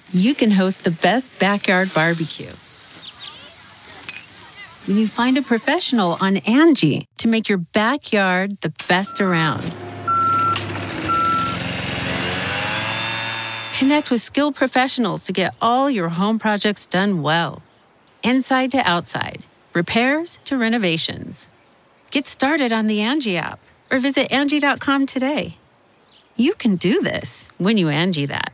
you can host the best backyard barbecue. When you find a professional on Angie to make your backyard the best around. Connect with skilled professionals to get all your home projects done well. Inside to outside, repairs to renovations. Get started on the Angie app or visit Angie.com today. You can do this when you Angie that.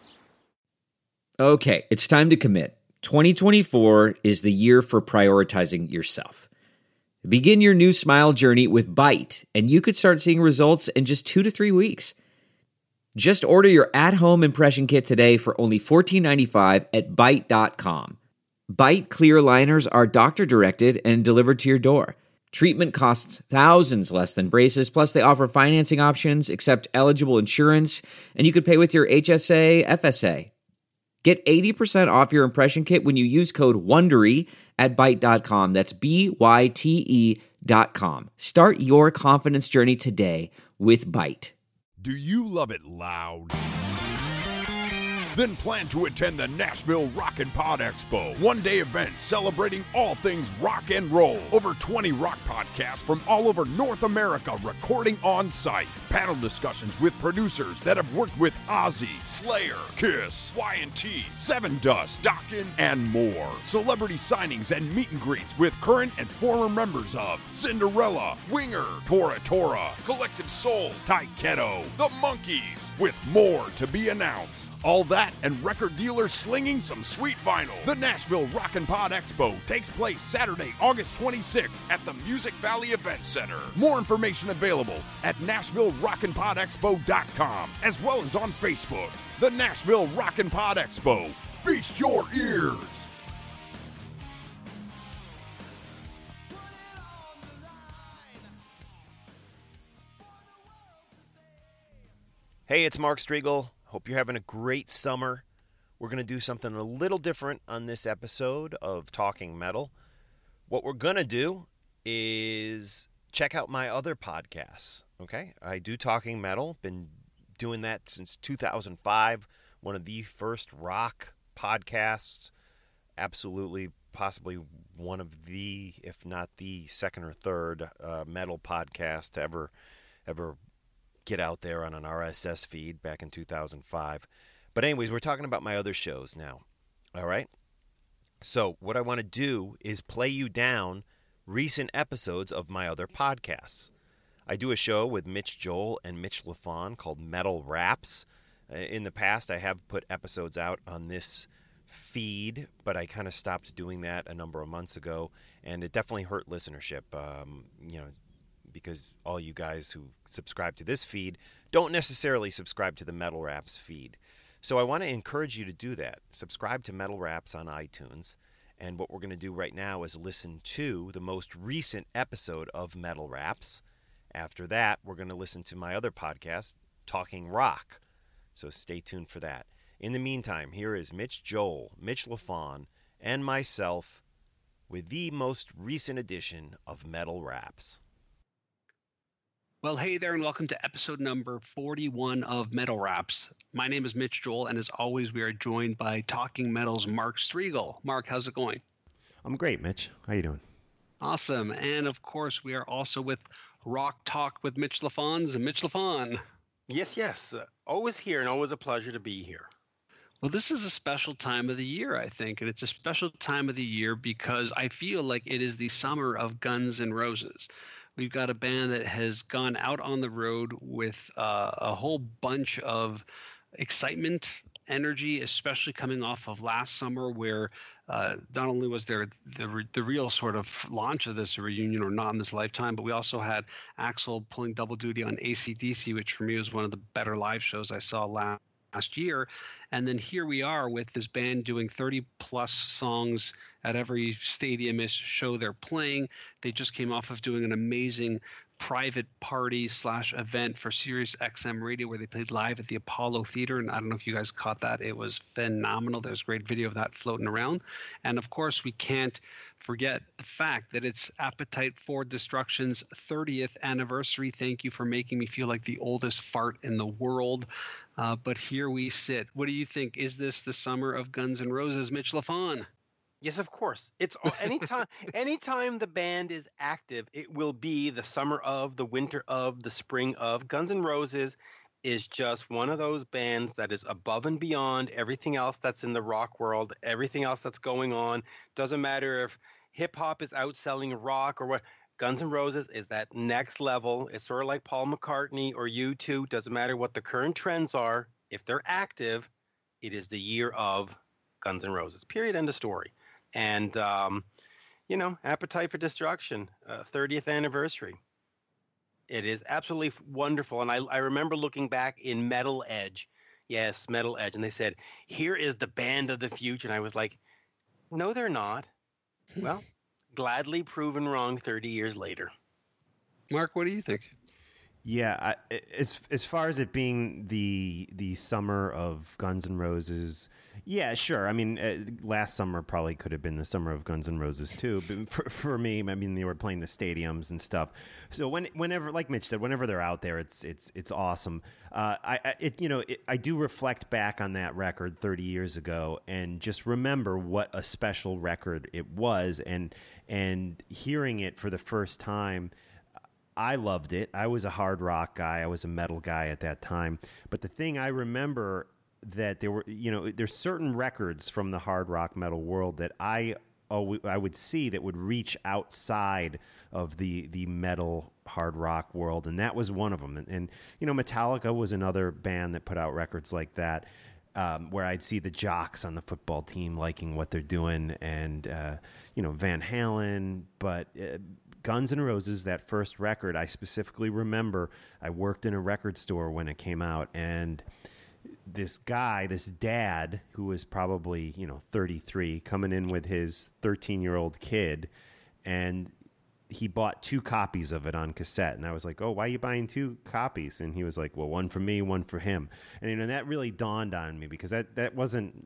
Okay, it's time to commit. 2024 is the year for prioritizing yourself. Begin your new smile journey with Byte, and you could start seeing results in just 2 to 3 weeks. Just order your at-home impression kit today for only $14.95 at Byte.com. Byte clear liners are doctor-directed and delivered to your door. Treatment costs thousands less than braces, plus they offer financing options, accept eligible insurance, and you could pay with your HSA, FSA. Get 80% off your impression kit when you use code WONDERY at Byte.com. That's BYTE.com. Start your confidence journey today with Byte. Do you love it loud? Then plan to attend the Nashville Rock and Pod Expo, one-day event celebrating all things rock and roll. Over 20 rock podcasts from all over North America recording on site. Panel discussions with producers that have worked with Ozzy, Slayer, Kiss, Y&T, Seven Dust, Dokken, and more. Celebrity signings and meet and greets with current and former members of Cinderella, Winger, Tora Tora, Collective Soul, Taiketo, The Monkees, with more to be announced. All that and record dealers slinging some sweet vinyl. The Nashville Rock and Pod Expo takes place Saturday, August 26th at the Music Valley Event Center. More information available at NashvilleRockandPodExpo.com, as well as on Facebook. The Nashville Rock and Pod Expo. Feast your ears. Hey, it's Mark Striegel. Hope you're having a great summer. We're going to do something a little different on this episode of Talking Metal. What we're going to do is check out my other podcasts, okay? I do Talking Metal. Been doing that since 2005. One of the first rock podcasts. Absolutely, possibly one of the, if not the second or third metal podcast to ever get out there on an RSS feed back in 2005. But anyways, we're talking about my other shows now. All right? So what I want to do is play you down recent episodes of my other podcasts. I do a show with Mitch Joel and Mitch LaFon called Metal Raps. In the past, I have put episodes out on this feed, but I kind of stopped doing that a number of months ago, and it definitely hurt listenership. Because all you guys who subscribe to this feed don't necessarily subscribe to the Metal Raps feed. So I want to encourage you to do that. Subscribe to Metal Raps on iTunes. And what we're going to do right now is listen to the most recent episode of Metal Raps. After that, we're going to listen to my other podcast, Talking Rock. So stay tuned for that. In the meantime, here is Mitch Joel, Mitch LaFon, and myself with the most recent edition of Metal Raps. Well, hey there, and welcome to episode number 41 of Metal Raps. My name is Mitch Joel, and as always, we are joined by Talking Metal's Mark Striegel. Mark, how's it going? I'm great, Mitch. How you doing? Awesome. And of course, we are also with Rock Talk with Mitch LaFon's Mitch LaFon. Yes. Always here and always a pleasure to be here. Well, this is a special time of the year, I think, and it's a special time of the year because I feel like it is the summer of Guns N' Roses. We've got a band that has gone out on the road with a whole bunch of excitement, energy, especially coming off of last summer where not only was there the real sort of launch of this reunion or not in this lifetime, but we also had Axl pulling double duty on AC/DC, which for me was one of the better live shows I saw last year. And then here we are with this band doing 30 plus songs at every stadium-ish show they're playing. They just came off of doing an amazing private party / event for Sirius XM Radio where they played live at the Apollo Theater. And I don't know if you guys caught that. It was phenomenal. There's a great video of that floating around. And of course, we can't forget the fact that it's Appetite for Destruction's 30th anniversary. Thank you for making me feel like the oldest fart in the world. But here we sit. What do you think? Is this the summer of Guns N' Roses, Mitch LaFon? Yes, of course. It's anytime the band is active, it will be the summer of, the winter of, the spring of. Guns N' Roses is just one of those bands that is above and beyond everything else that's in the rock world, everything else that's going on. Doesn't matter if hip hop is outselling rock or what. Guns N' Roses is that next level. It's sort of like Paul McCartney or U2. Doesn't matter what the current trends are. If they're active, it is the year of Guns N' Roses. Period. End of story. And, Appetite for Destruction, 30th anniversary. It is absolutely wonderful. And I remember looking back in Metal Edge. Yes, Metal Edge. And they said, here is the band of the future. And I was like, no, they're not. Well, gladly proven wrong 30 years later. Mark, what do you think? Yeah, as far as it being the summer of Guns N' Roses, yeah, sure. I mean, last summer probably could have been the summer of Guns N' Roses too. But for me, I mean, they were playing the stadiums and stuff. So whenever, like Mitch said, whenever they're out there, it's awesome. I do reflect back on that record 30 years ago and just remember what a special record it was, and hearing it for the first time. I loved it. I was a hard rock guy. I was a metal guy at that time. But the thing I remember that there were, there's certain records from the hard rock metal world that I would see that would reach outside of the metal hard rock world, and that was one of them. And Metallica was another band that put out records like that. Where I'd see the jocks on the football team liking what they're doing, and Van Halen, but Guns N' Roses, that first record, I specifically remember I worked in a record store when it came out, and this dad, who was probably 33, coming in with his 13-year-old kid, and he bought 2 copies of it on cassette. And I was like, oh, why are you buying 2 copies? And he was like, well, one for me, one for him. And, that really dawned on me, because that wasn't,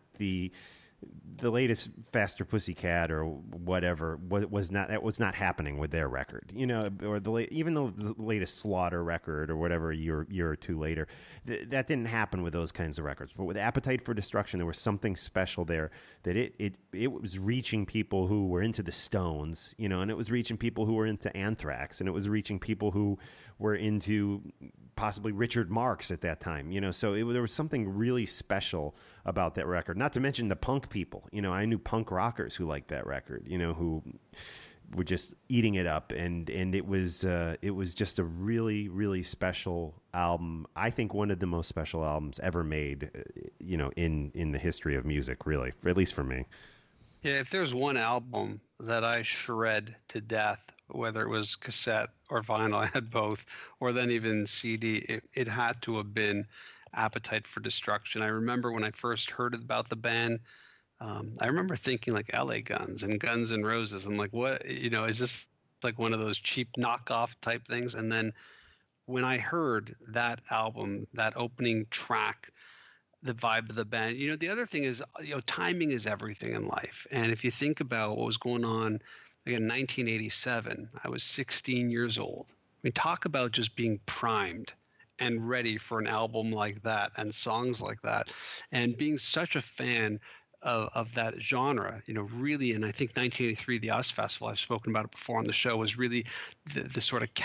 the latest Faster Pussycat or whatever was not happening with their record, or even the latest Slaughter record or whatever, a year or two later, that didn't happen with those kinds of records. But with Appetite for Destruction, there was something special there, that it was reaching people who were into the Stones, and it was reaching people who were into Anthrax, and it was reaching people who were into possibly Richard Marx at that time, so there was something really special about that record. Not to mention the punk people, I knew punk rockers who liked that record, who were just eating it up, and it was just a really, really special album. I think one of the most special albums ever made, in the history of music, really, at least for me. Yeah, if there's one album that I shred to death, whether it was cassette or vinyl, I had both, or then even CD, it had to have been Appetite for Destruction. I remember when I first heard about the band, I remember thinking like LA Guns and Guns N' Roses. I'm like, what, is this like one of those cheap knockoff type things? And then when I heard that album, that opening track, the vibe of the band, the other thing is, timing is everything in life. And if you think about what was going on, again, 1987, I was 16 years old. I mean, talk about just being primed and ready for an album like that and songs like that, and being such a fan of that genre, really. And I think 1983, the Festival, I've spoken about it before on the show, was really the sort of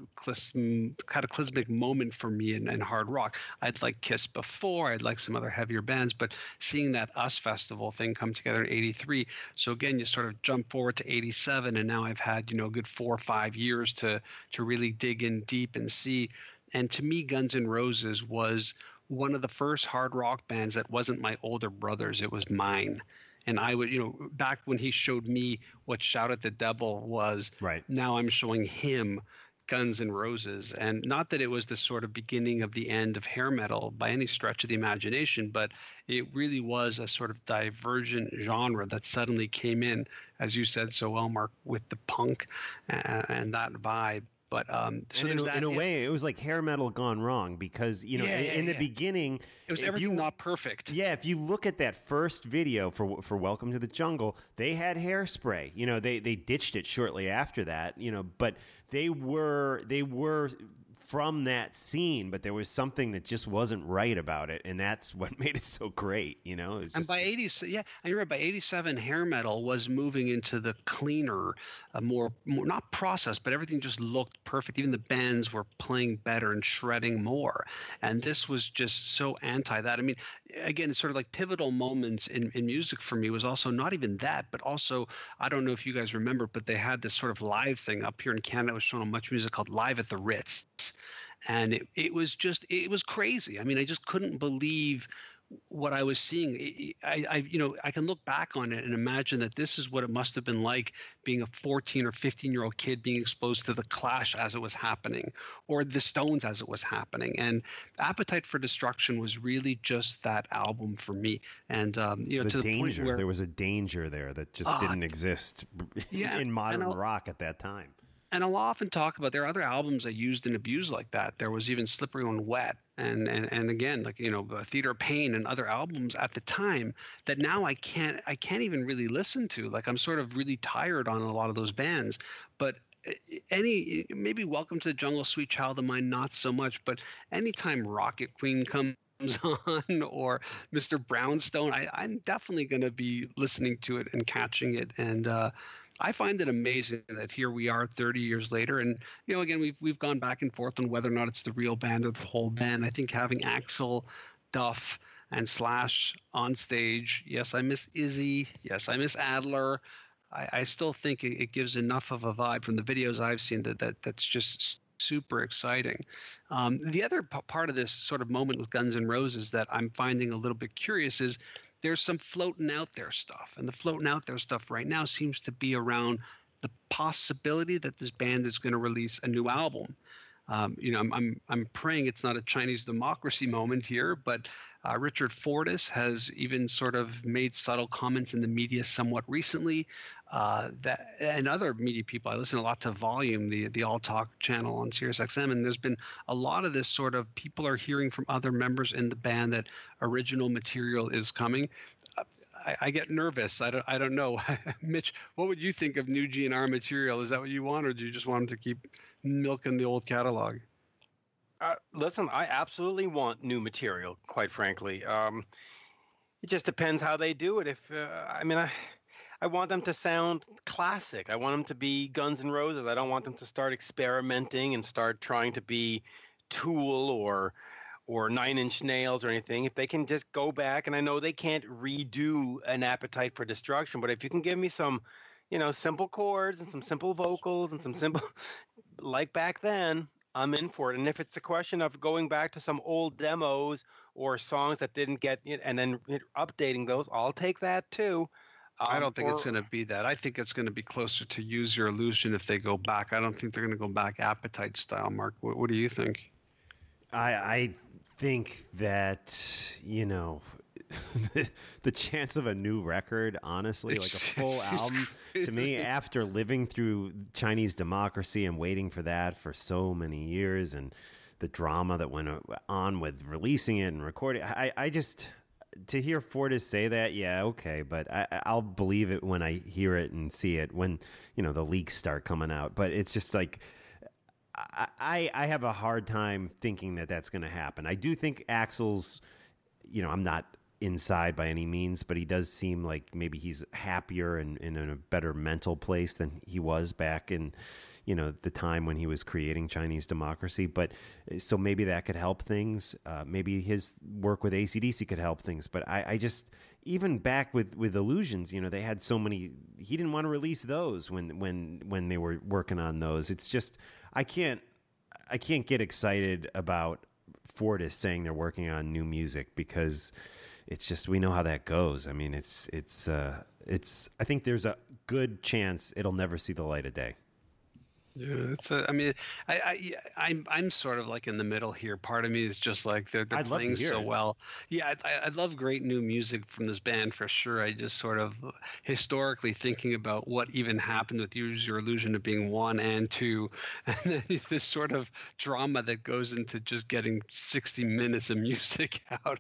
cataclysmic moment for me in hard rock. I'd liked Kiss before, I'd liked some other heavier bands, but seeing that Festival thing come together in 83. So again, you sort of jump forward to 87, and now I've had, a good 4 or 5 years to really dig in deep and see. And to me, Guns N' Roses was one of the first hard rock bands that wasn't my older brother's, it was mine. And I would, back when he showed me what Shout at the Devil was, right, now I'm showing him Guns N' Roses. And not that it was the sort of beginning of the end of hair metal by any stretch of the imagination, but it really was a sort of divergent genre that suddenly came in, as you said so well, Mark, with the punk and that vibe. But so and there's that. In a way, it was like hair metal gone wrong because, you know, in the beginning, it was everything not perfect. Yeah, if you look at that first video for Welcome to the Jungle, they had hairspray. You know, they ditched it shortly after that. You know, but they were from that scene, but there was something that just wasn't right about it, and that's what made it so great, you know. It was just, and by 87, hair metal was moving into the cleaner, more not processed, but everything just looked perfect. Even the bands were playing better and shredding more, and this was just so anti that. I mean, again, it's sort of like pivotal moments in music for me was also not even that, but also, I don't know if you guys remember, but they had this sort of live thing up here in Canada. It was shown on Much Music called Live at the Ritz. And it was crazy. I mean, I just couldn't believe what I was seeing. I can look back on it and imagine that this is what it must have been like being a 14 or 15-year-old kid being exposed to the Clash as it was happening, or the Stones as it was happening. And Appetite for Destruction was really just that album for me. And to the point where there was a danger there that just didn't exist in modern rock at that time. And I'll often talk about, there are other albums I used and abused like that. There was even Slippery When Wet, and again, like, you know, Theater of Pain and other albums at the time that now I can't even really listen to. Like, I'm sort of really tired on a lot of those bands. But maybe Welcome to the Jungle, Sweet Child of Mine, not so much. But anytime Rocket Queen comes on or Mr. Brownstone, I'm definitely going to be listening to it and catching it. And I find it amazing that here we are 30 years later, and, you know, again, we've gone back and forth on whether or not it's the real band or the whole band. I think having Axl, Duff, and Slash on stage, yes, I miss Izzy, yes, I miss Adler. I still think it gives enough of a vibe from the videos I've seen that's just super exciting. The other part of this sort of moment with Guns N' Roses that I'm finding a little bit curious is there's some floating out there stuff. And the floating out there stuff right now seems to be around the possibility that this band is going to release a new album. I'm praying it's not a Chinese democracy moment here, but Richard Fortus has even sort of made subtle comments in the media somewhat recently, and other media people. I listen a lot to Volume, the All Talk channel on SiriusXM, and there's been a lot of this sort of people are hearing from other members in the band that original material is coming. I get nervous. I don't know. Mitch, what would you think of new GNR material? Is that what you want, or do you just want them to keep milking the old catalog? Listen, I absolutely want new material, quite frankly. It just depends how they do it. I want them to sound classic. I want them to be Guns N' Roses. I don't want them to start experimenting and start trying to be Tool or Nine Inch Nails or anything. If they can just go back, and I know they can't redo an Appetite for Destruction, but if you can give me some, simple chords and some simple vocals and some simple, like back then, I'm in for it. And if it's a question of going back to some old demos or songs that didn't get it and then updating those, I'll take that too. I don't think it's going to be that. I think it's going to be closer to Use Your Illusion if they go back. I don't think they're going to go back Appetite style. Mark, what do you think? I think that, the chance of a new record, honestly, like a full album, to me, after living through Chinese democracy and waiting for that for so many years and the drama that went on with releasing it and recording, I just, to hear Fortus say that, yeah, okay, but I'll believe it when I hear it and see it when, the leaks start coming out. But it's just like, I have a hard time thinking that that's going to happen. I do think Axl's, I'm not inside by any means, but he does seem like maybe he's happier and in a better mental place than he was back in, the time when he was creating Chinese democracy. But so maybe that could help things. Maybe his work with AC/DC could help things. But I just, even back with Illusions, they had so many, he didn't want to release those when they were working on those. It's just, I can't get excited about Fortus saying they're working on new music because it's just, we know how that goes. I mean, it's I think there's a good chance it'll never see the light of day. Yeah, I'm sort of like in the middle here. Part of me is just like they're I'd love to playing hear so it. well. Yeah, I love great new music from this band for sure. I just sort of historically thinking about what even happened with Use Your Illusion of being 1 and 2, and then this sort of drama that goes into just getting 60 minutes of music out.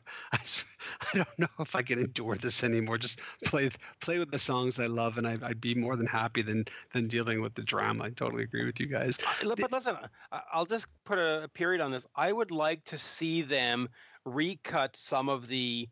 I don't know if I can endure this anymore. Just play with the songs I love, and I'd be more than happy than dealing with the drama. I totally agree with you guys. But listen, I'll just put a period on this. I would like to see them recut some of the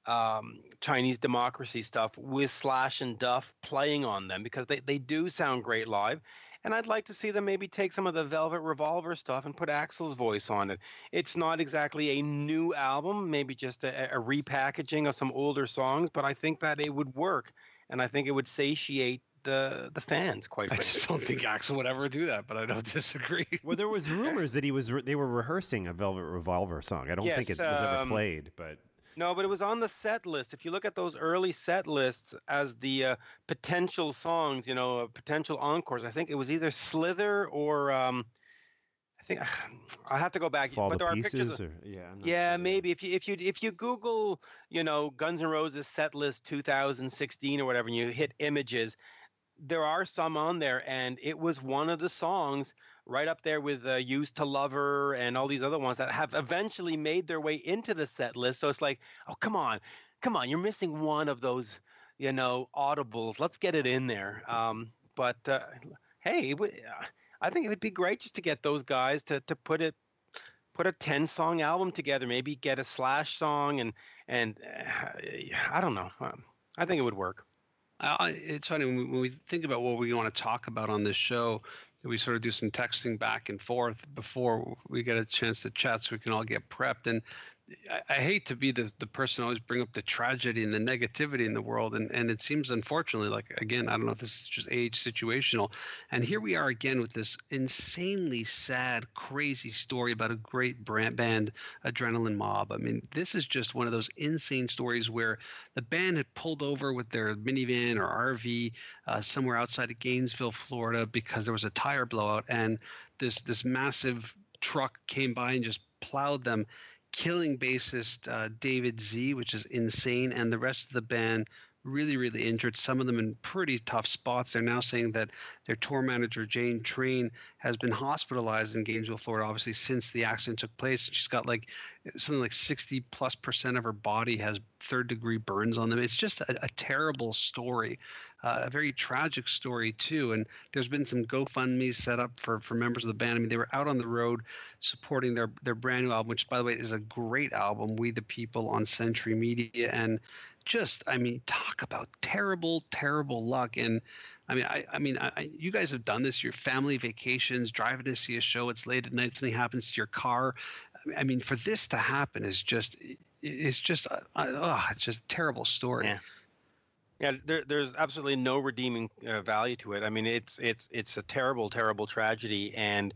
Chinese Democracy stuff with Slash and Duff playing on them, because they do sound great live. And I'd like to see them maybe take some of the Velvet Revolver stuff and put Axl's voice on it. It's not exactly a new album, maybe just a repackaging of some older songs, but I think that it would work, and I think it would satiate the fans, quite I frankly. just don't think Axl would ever do that, but I don't disagree. Well, there was rumors that they were rehearsing a Velvet Revolver song. I don't think it was ever played, but No, but it was on the set list. If you look at those early set lists as the potential songs, potential encores, I think it was either Slither or I think I have to go back. Fall but to there Pieces. are pictures. I'm not Yeah, sure. maybe if you Google, Guns N' Roses set list 2016 or whatever, and you hit images, there are some on there, and it was one of the songs right up there with Used to Love Her and all these other ones that have eventually made their way into the set list. So it's like, oh, come on, you're missing one of those, audibles. Let's get it in there. But hey, I think it would be great just to get those guys to put a 10-song album together, maybe get a Slash song, and I don't know. I think it would work. It's funny when we think about what we want to talk about on this show, we sort of do some texting back and forth before we get a chance to chat so we can all get prepped. And I hate to be the person always bring up the tragedy and the negativity in the world. And it seems, unfortunately, like, again, I don't know if this is just age situational. And here we are again with this insanely sad, crazy story about a great band, Adrenaline Mob. I mean, this is just one of those insane stories where the band had pulled over with their minivan or RV somewhere outside of Gainesville, Florida, because there was a tire blowout. And this massive truck came by and just plowed them, killing bassist David Z, which is insane, and the rest of the band really, really injured, some of them in pretty tough spots. They're now saying that their tour manager, Jane Train, has been hospitalized in Gainesville, Florida, obviously, since the accident took place. She's got like something like 60+% of her body has third-degree burns on them. It's just a terrible story, a very tragic story, too. And there's been some GoFundMes set up for members of the band. I mean, they were out on the road supporting their brand new album, which, by the way, is a great album, We the People, on Century Media. And just, I mean, talk about terrible, terrible luck. And I mean, you guys have done this, your family vacations, driving to see a show, it's late at night, something happens to your car. I mean, for this to happen is just, it's just a terrible story. Yeah. Yeah, there's absolutely no redeeming value to it. I mean, it's a terrible, terrible tragedy, and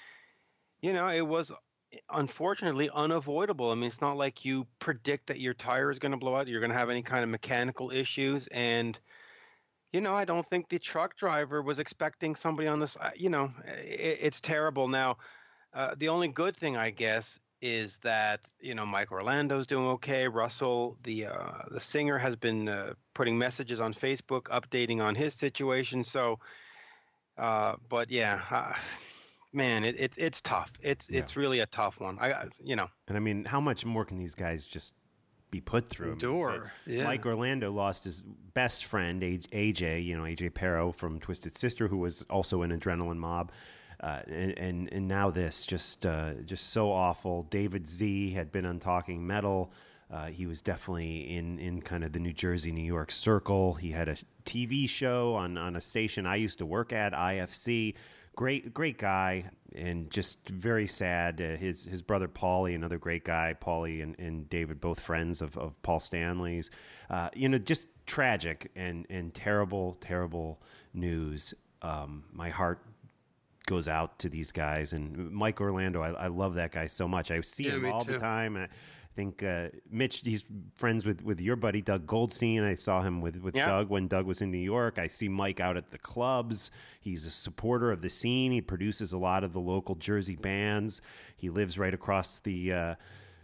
it was unfortunately unavoidable. I mean, it's not like you predict that your tire is going to blow out, you're going to have any kind of mechanical issues, and I don't think the truck driver was expecting somebody on this. It's terrible. Now, the only good thing, I guess, is that Mike Orlando's doing okay. Russell, the singer, has been putting messages on Facebook, updating on his situation. So, but yeah, man, it's tough. It's really a tough one. And I mean, how much more can these guys just be put through? Endure. Yeah. Mike Orlando lost his best friend, AJ, AJ Pero from Twisted Sister, who was also in Adrenaline Mob. And now this, just so awful. David Z had been on Talking Metal. He was definitely in kind of the New Jersey, New York circle. He had a TV show on a station I used to work at, IFC. Great guy, and just very sad. His brother Paulie, another great guy. Paulie and David, both friends of Paul Stanley's. Just tragic and terrible, terrible news. My heart goes out to these guys, and Mike Orlando. I love that guy so much. I see him all the time. think Mitch, he's friends with your buddy Doug Goldstein. I saw him with Doug when Doug was in New York. I see Mike out at the clubs. He's a supporter of the scene. He produces a lot of the local Jersey bands. He lives right across the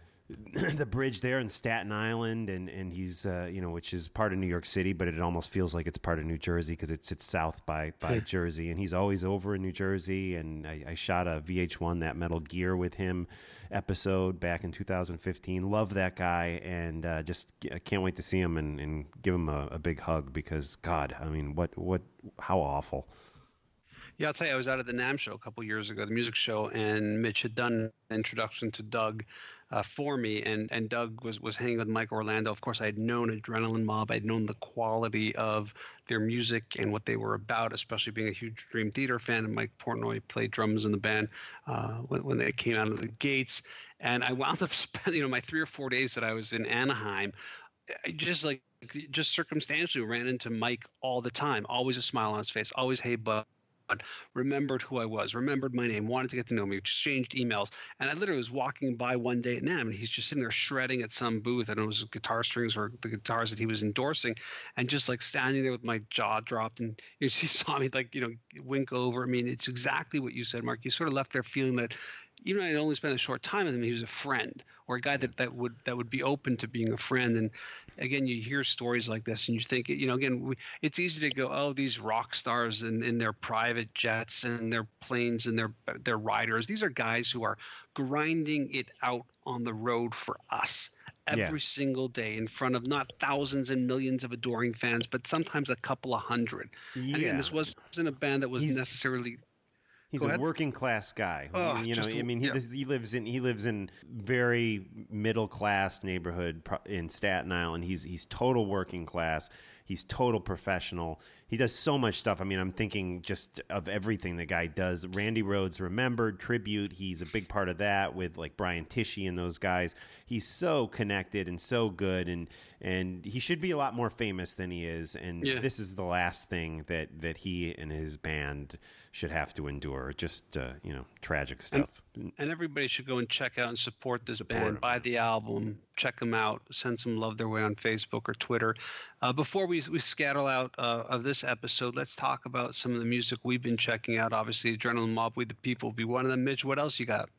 bridge there in Staten Island, and he's which is part of New York City, but it almost feels like it's part of New Jersey because it sits south by Jersey, and he's always over in New Jersey. And I shot a VH1 That Metal Gear with him episode back in 2015. Love that guy, and just can't wait to see him and give him a big hug because God, I mean, how awful. Yeah, I'll tell you, I was out at the NAMM show a couple years ago, the music show, and Mitch had done an introduction to Doug for me, and Doug was hanging with Mike Orlando. Of course, I had known Adrenaline Mob. I'd known the quality of their music and what they were about, especially being a huge Dream Theater fan, and Mike Portnoy played drums in the band when they came out of the gates. And I wound up spending, my 3 or 4 days that I was in Anaheim, just circumstantially ran into Mike all the time, always a smile on his face, always, hey, bud. Remembered who I was, remembered my name, wanted to get to know me, exchanged emails. And I literally was walking by one day at NAMM, and he's just sitting there shredding at some booth. I don't know if it was guitar strings or the guitars that he was endorsing, and just like standing there with my jaw dropped. And he saw me wink over. I mean, it's exactly what you said, Mark. You sort of left there feeling that even though I only spent a short time with him, he was a friend, or a guy that would be open to being a friend. And again, you hear stories like this, and you think, it's easy to go, oh, these rock stars in their private jets and their planes and their riders. These are guys who are grinding it out on the road for us every single day in front of not thousands and millions of adoring fans, but sometimes a couple of hundred. Yeah. And again, this wasn't a band that was necessarily. He's a working class guy. Oh, he lives in very middle class neighborhood in Staten Island. He's total working class. He's total professional. He does so much stuff. I mean, I'm thinking just of everything the guy does. Randy Rhoads Remembered tribute. He's a big part of that with like Brian Tichy and those guys. He's so connected and so good, and he should be a lot more famous than he is. And this is the last thing that he and his band should have to endure. Just tragic stuff. And everybody should go and check out and support this band. Buy the album, check them out, send some love their way on Facebook or Twitter. Before we scatter out of this episode, let's talk about some of the music we've been checking out. Obviously, Adrenaline Mob, We the People will be one of them. Mitch, what else you got?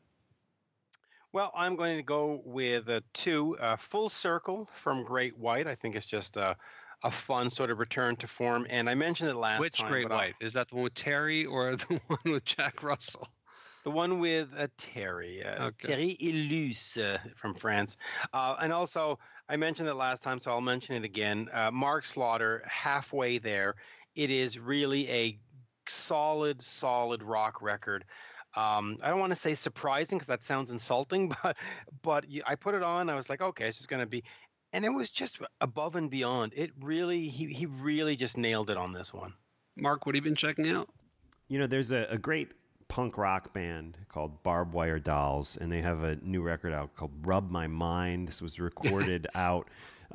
Well, I'm going to go with two. Full Circle from Great White. I think it's just a fun sort of return to form. And I mentioned it last time. Which Great White? Is that the one with Terry or the one with Jack Russell? The one with Terry. Terry Illusse from France. And also, I mentioned it last time, so I'll mention it again. Mark Slaughter, Halfway There. It is really a solid rock record. I don't want to say surprising because that sounds insulting, but I put it on. I was like, okay, it's just going to be. And it was just above and beyond. It really, he really just nailed it on this one. Mark, what have you been checking out? There's a great punk rock band called Barbed Wire Dolls, and they have a new record out called Rub My Mind. This was recorded out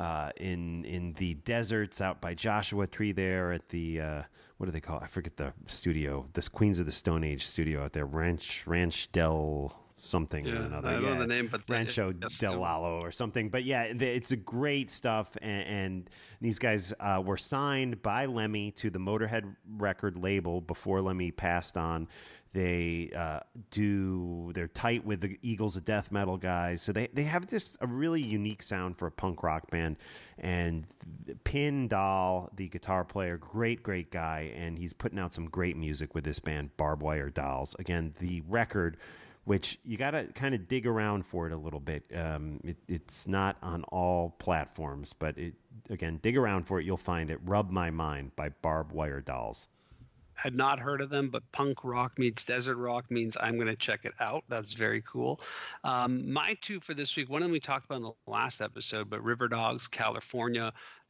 in the deserts out by Joshua Tree there at the what do they call it? I forget the studio, this Queens of the Stone Age studio out there, Ranch del something or another. I don't know the name, but Rancho del Lalo or something. But yeah, it's a great stuff. And these guys were signed by Lemmy to the Motorhead record label before Lemmy passed on. They're tight with the Eagles of Death Metal guys. So they have just a really unique sound for a punk rock band. And Pin Dahl, the guitar player, great guy. And he's putting out some great music with this band, Barbed Wire Dolls. Again, the record, which you got to kind of dig around for it a little bit. It's not on all platforms, but again, dig around for it. You'll find it. Rub My Mind by Barbed Wire Dolls. Had not heard of them, but punk rock meets desert rock means I'm going to check it out. That's very cool. My two for this week, one of them we talked about in the last episode, but River Dogs, California.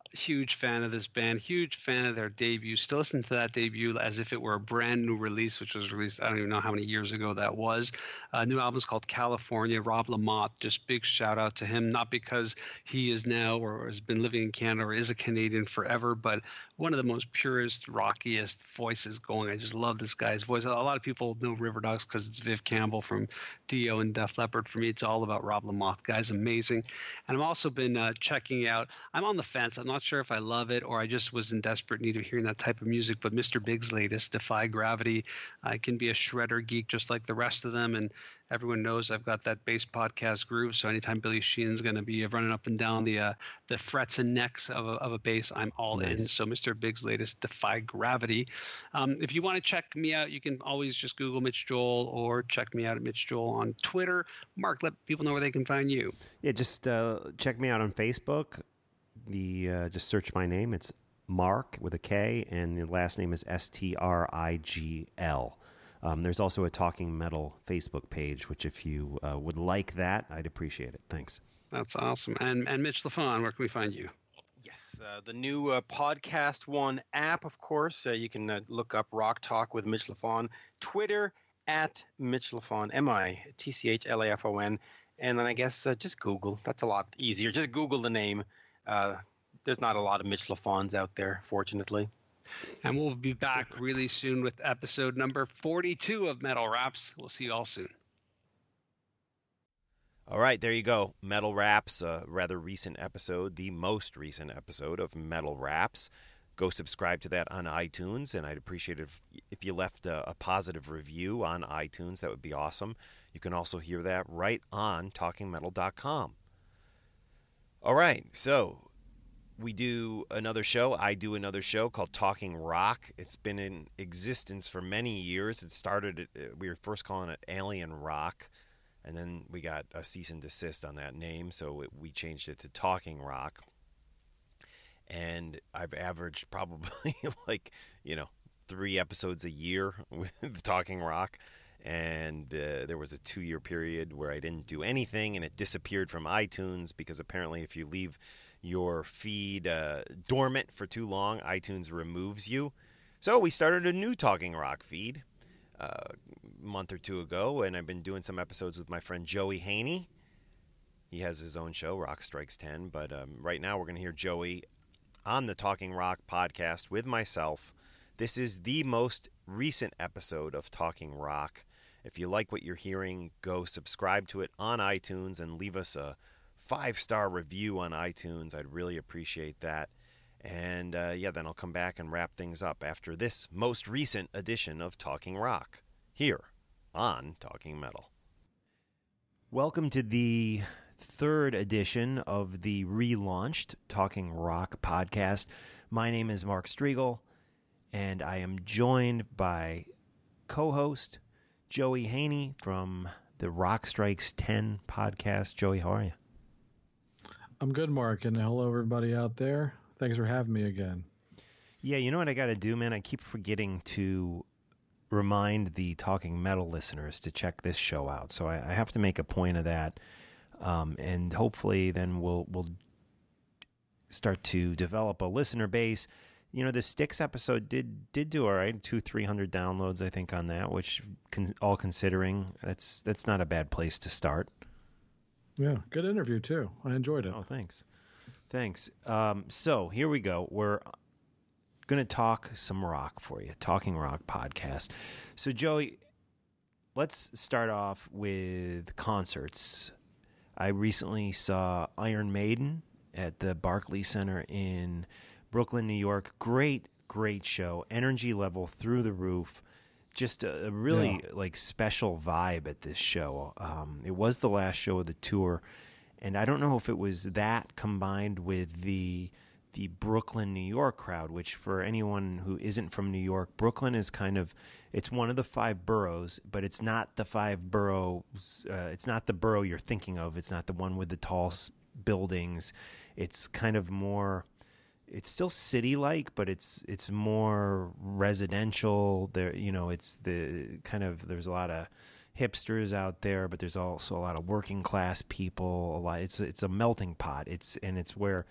Huge fan of this band, huge fan of their debut. Still listen to that debut as if it were a brand new release, which was released, I don't even know how many years ago that was. New album is called California. Rob Lamont, just big shout out to him, not because he is now or has been living in Canada or is a Canadian forever, but one of the most purest, rockiest voices going. I just love this guy's voice. A lot of people know River Dogs because it's Viv Campbell from Dio and Def Leppard. For me, it's all about Rob Lamont. Guy's amazing. And I've also been checking out, I'm on the fence. I'm not sure if I love it or I just was in desperate need of hearing that type of music, but Mr. Big's latest, Defy Gravity, I can be a shredder geek just like the rest of them, and everyone knows I've got that bass podcast groove, so anytime Billy Sheehan's going to be running up and down the frets and necks of a bass, I'm all in. So Mr. Big's latest, Defy Gravity. If you want to check me out, you can always just Google Mitch Joel or check me out at Mitch Joel on Twitter. Mark, let people know where they can find you. Yeah, just check me out on Facebook. Just search my name. It's Mark with a K, and the last name is Strigl. There's also a Talking Metal Facebook page, which if you would like that, I'd appreciate it. Thanks. That's awesome. And Mitch LaFon, where can we find you? Yes, the new Podcast One app, of course. You can look up Rock Talk with Mitch LaFon. Twitter at Mitch LaFon, MITCHLAFON. And then I guess just Google. That's a lot easier. Just Google the name. There's not a lot of Mitch LaFons out there, fortunately. And we'll be back really soon with episode number 42 of Metal Raps. We'll see you all soon. All right, there you go. Metal Raps, a rather recent episode, the most recent episode of Metal Raps. Go subscribe to that on iTunes, and I'd appreciate it if you left a positive review on iTunes. That would be awesome. You can also hear that right on TalkingMetal.com. All right, so we do another show. I do another show called Talking Rock. It's been in existence for many years. It started, we were first calling it Alien Rock, and then we got a cease and desist on that name, so we changed it to Talking Rock. And I've averaged probably 3 episodes a year with Talking Rock. And there was a 2-year period where I didn't do anything, and it disappeared from iTunes because apparently if you leave your feed dormant for too long, iTunes removes you. So we started a new Talking Rock feed a month or 2 ago, and I've been doing some episodes with my friend Joey Haney. He has his own show, Rock Strikes 10, but right now we're going to hear Joey on the Talking Rock podcast with myself. This is the most recent episode of Talking Rock. If you like what you're hearing, go subscribe to it on iTunes and leave us a 5-star review on iTunes. I'd really appreciate that. And then I'll come back and wrap things up after this most recent edition of Talking Rock here on Talking Metal. Welcome to the 3rd edition of the relaunched Talking Rock podcast. My name is Mark Strigl, and I am joined by co-host Joey Haney from the Rock Strikes 10 podcast. Joey, how are you? I'm good, Mark, and hello everybody out there. Thanks for having me again. Yeah, you know what I got to do, man? I keep forgetting to remind the Talking Metal listeners to check this show out, so I have to make a point of that, and hopefully then we'll start to develop a listener base. You know, the Styx episode did do all right, 200-300 downloads, I think, on that, which, all considering, that's not a bad place to start. Yeah, good interview, too. I enjoyed it. Oh, thanks. So here we go. We're going to talk some rock for you, Talking Rock podcast. So, Joey, let's start off with concerts. I recently saw Iron Maiden at the Barclays Center in Brooklyn, New York. Great show. Energy level through the roof. Just a really special vibe at this show. It was the last show of the tour, and I don't know if it was that combined with the Brooklyn, New York crowd, which for anyone who isn't from New York, Brooklyn is it's one of the 5 boroughs, but it's not the 5 boroughs. It's not the borough you're thinking of. It's not the one with the tall buildings. It's kind of more. It's still city-like, but it's more residential. There, it's the kind of, there's a lot of hipsters out there, but there's also a lot of working class people. It's a melting pot. It's where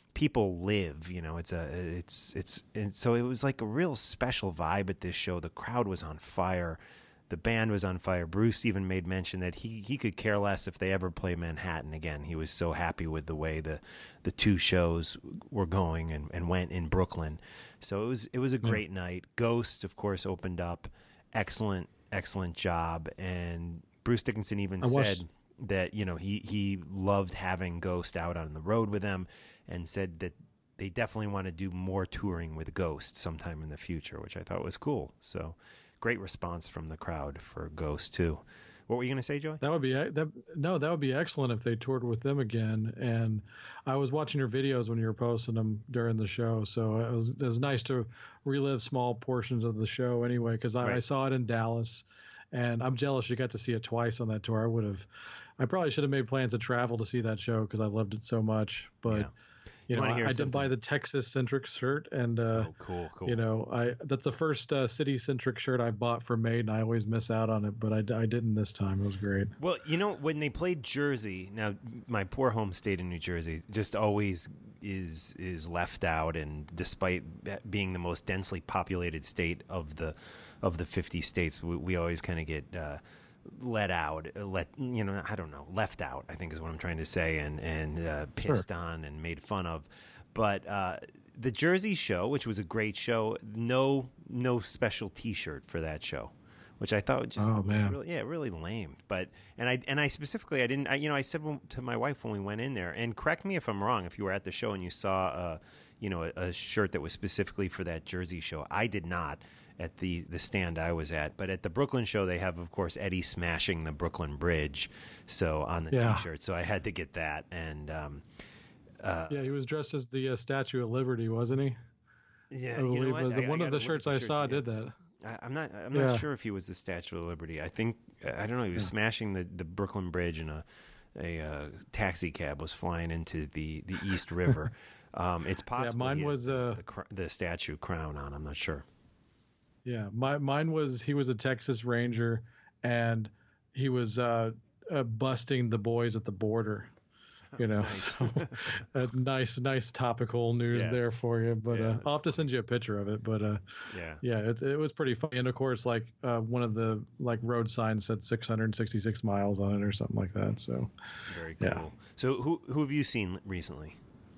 people live. And so it was like a real special vibe at this show. The crowd was on fire. The band was on fire. Bruce even made mention that he could care less if they ever play Manhattan again. He was so happy with the way the two shows were going and went in Brooklyn. So it was a great night. Ghost, of course, opened up. Excellent job. And Bruce Dickinson even said that he loved having Ghost out on the road with them, and said that they definitely want to do more touring with Ghost sometime in the future, which I thought was cool. So great response from the crowd for Ghost too. What were you going to say, Joey? That would be excellent if they toured with them again. And I was watching your videos when you were posting them during the show, so it was nice to relive small portions of the show anyway, because I saw it in Dallas, and I'm jealous you got to see it twice on that tour. I probably should have made plans to travel to see that show because I loved it so much, but. Yeah. I did buy the Texas-centric shirt, and cool. That's the first city-centric shirt I bought for Maiden. I always miss out on it, but I didn't this time. It was great. Well, when they played Jersey, now my poor home state in New Jersey just always is left out, and despite being the most densely populated state of the 50 states, we always kind of get left out, I think is what I'm trying to say, and pissed on and made fun of. But the Jersey show, which was a great show, no special T-shirt for that show, which I thought was really lame. But I specifically, I said to my wife when we went in there, and correct me if I'm wrong, if you were at the show and you saw a shirt that was specifically for that Jersey show. I did not at the stand I was at, but at the Brooklyn show they have, of course, Eddie smashing the Brooklyn Bridge on the T-shirt, so I had to get that. And he was dressed as the Statue of Liberty, wasn't he? Yeah, I believe one of the shirts I saw did that. I'm not sure if he was the Statue of Liberty. I don't know. He was smashing the Brooklyn Bridge, and a taxi cab was flying into the East River. It's possible. Yeah, mine was the statue crown on. I'm not sure. Yeah, mine was, he was a Texas Ranger, and he was busting the boys at the border. Nice. So nice topical news there for you. But I'll have to send you a picture of it. But it was pretty funny. And of course, one of the road signs said 666 miles on it or something like that. So very cool. Yeah. So who have you seen recently?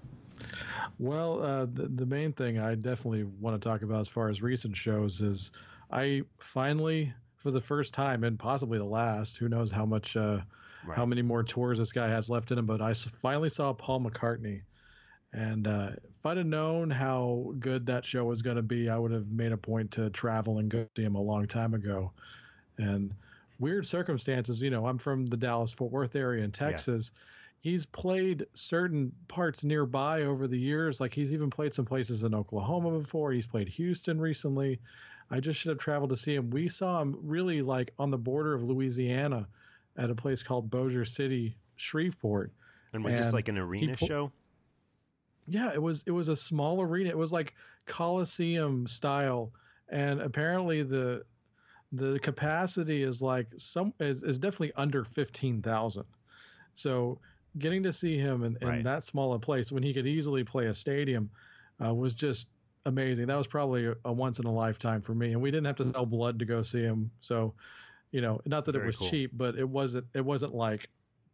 Well, the main thing I definitely want to talk about as far as recent shows is I finally, for the first time and possibly the last, who knows how much, how many more tours this guy has left in him, but I finally saw Paul McCartney. And if I'd have known how good that show was going to be, I would have made a point to travel and go see him a long time ago. And weird circumstances, I'm from the Dallas-Fort Worth area in Texas. Yeah. He's played certain parts nearby over the years. Like he's even played some places in Oklahoma before. He's played Houston recently. I just should have traveled to see him. We saw him really on the border of Louisiana at a place called Bossier City, Shreveport. And was this like an arena show? Yeah, it was a small arena. It was like Coliseum style. And apparently the capacity is is definitely under 15,000. So getting to see him in that small a place when he could easily play a stadium was just amazing. That was probably a once in a lifetime for me. And we didn't have to sell blood to go see him. So, not that it was cheap, but it wasn't like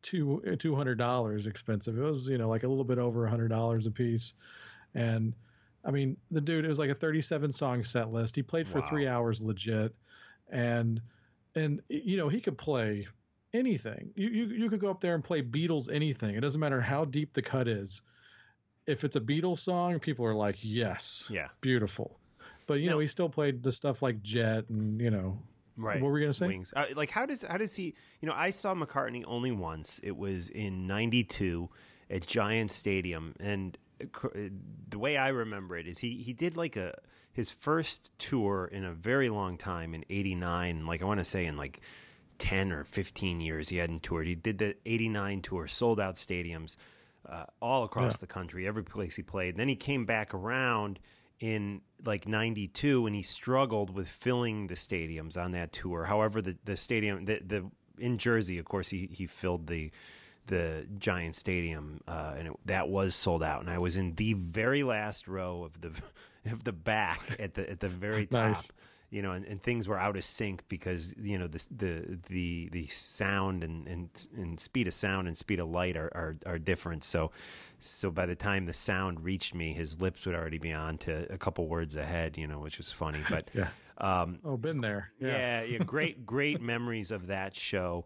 $200 expensive. It was, like a little bit over $100 a piece. And I mean, the dude, it was like a 37 song set list. He played for 3 hours legit. And he could play anything. You could go up there and play Beatles anything. It doesn't matter how deep the cut is. If it's a Beatles song, people are like, yes, beautiful. But he still played the stuff like Jet and Right. What were we gonna say? Wings. How does he? I saw McCartney only once. It was in '92 at Giant Stadium, and the way I remember it is he did his first tour in a very long time in '89. I want to say in 10 or 15 years he hadn't toured. He did the '89 tour, sold out stadiums all across the country, every place he played. And then he came back around in '92, and he struggled with filling the stadiums on that tour. However, the stadium, in Jersey, of course, he filled the the Giant Stadium, and that was sold out. And I was in the very last row of the back at the very top. Nice. You know, and things were out of sync because, you know, the sound and speed of sound and speed of light are different. So by the time the sound reached me, his lips would already be on to a couple words ahead, you know, which was funny. But Yeah. Been there. yeah, great memories of that show.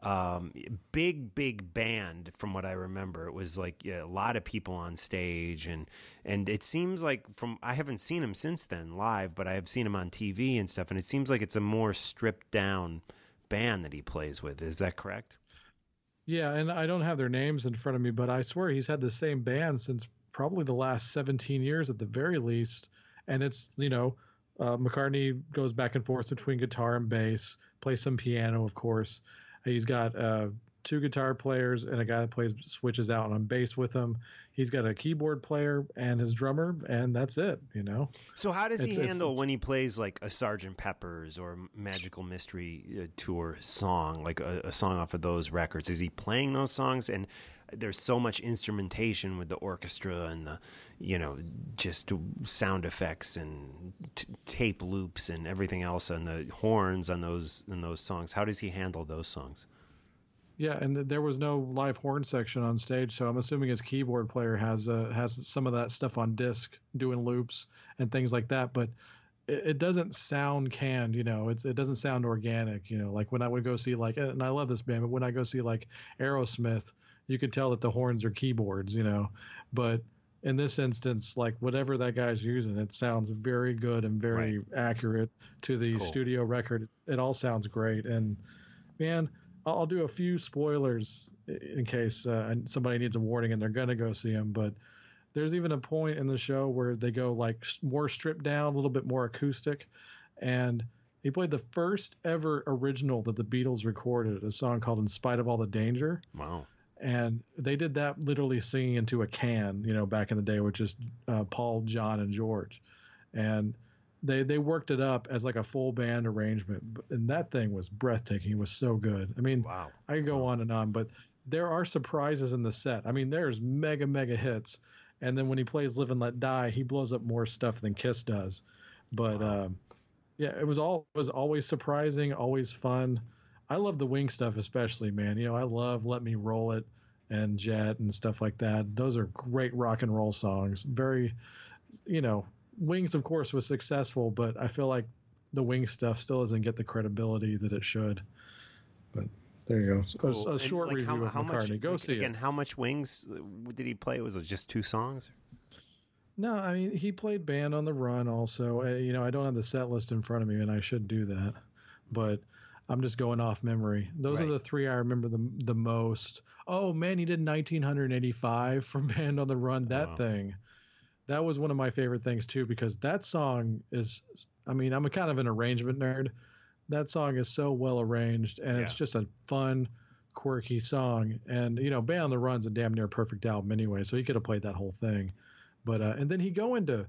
Big band from what I remember. It was like a lot of people on stage, and it seems like I haven't seen him since then live, but I have seen him on TV and stuff, and it seems like it's a more stripped down band that he plays with. Is that correct? Yeah, and I don't have their names in front of me, but I swear he's had the same band since probably the last 17 years at the very least. And it's, you know, McCartney goes back and forth between guitar and bass, plays some piano, of course. He's got 2 guitar players and a guy that switches out on bass with him. He's got a keyboard player and his drummer, and that's it, you know. So how does he handle when he plays like a Sgt. Pepper's or Magical Mystery Tour song, like a song off of those records? Is he playing those songs? And there's so much instrumentation with the orchestra and the, you know, just sound effects and tape loops and everything else, and the horns on those songs. How does he handle those songs? Yeah, and there was no live horn section on stage, so I'm assuming his keyboard player has some of that stuff on disc, doing loops and things like that. But it doesn't sound canned, you know. It doesn't sound organic, you know. Like when I would go see and I love this band, but when I go see like Aerosmith, you could tell that the horns are keyboards, you know. But in this instance, like whatever that guy's using, it sounds very good and very accurate to the studio record. It all sounds great. And man, I'll do a few spoilers in case somebody needs a warning and they're going to go see him. But there's even a point in the show where they go like more stripped down, a little bit more acoustic. And he played the first ever original that the Beatles recorded, a song called In Spite of All the Danger. Wow. And they did that literally singing into a can, you know, back in the day, with just Paul, John, and George. And they worked it up as like a full band arrangement. And that thing was breathtaking. It was so good. I mean, wow. I could go on and on, but there are surprises in the set. I mean, there's mega hits. And then when he plays Live and Let Die, he blows up more stuff than Kiss does. But yeah, it was always surprising, always fun. I love the Wing stuff especially, man. You know, I love Let Me Roll It and Jet and stuff like that. Those are great rock and roll songs. Very, you know, Wings, of course, was successful, but I feel like the Wing stuff still doesn't get the credibility that it should. But there you go. Cool. A short review of McCartney. Go see it. Again, how much Wings did he play? Was it just 2 songs? No, I mean, he played Band on the Run also. You know, I don't have the set list in front of me, and I should do that. But I'm just going off memory. Those are the 3 I remember the most. Oh, man, he did 1985 from Band on the Run. That thing. That was one of my favorite things, too, because that song is, I mean, I'm a kind of an arrangement nerd. That song is so well arranged, and it's just a fun, quirky song. And, you know, Band on the Run's a damn near perfect album anyway, so he could have played that whole thing. But and then he'd go into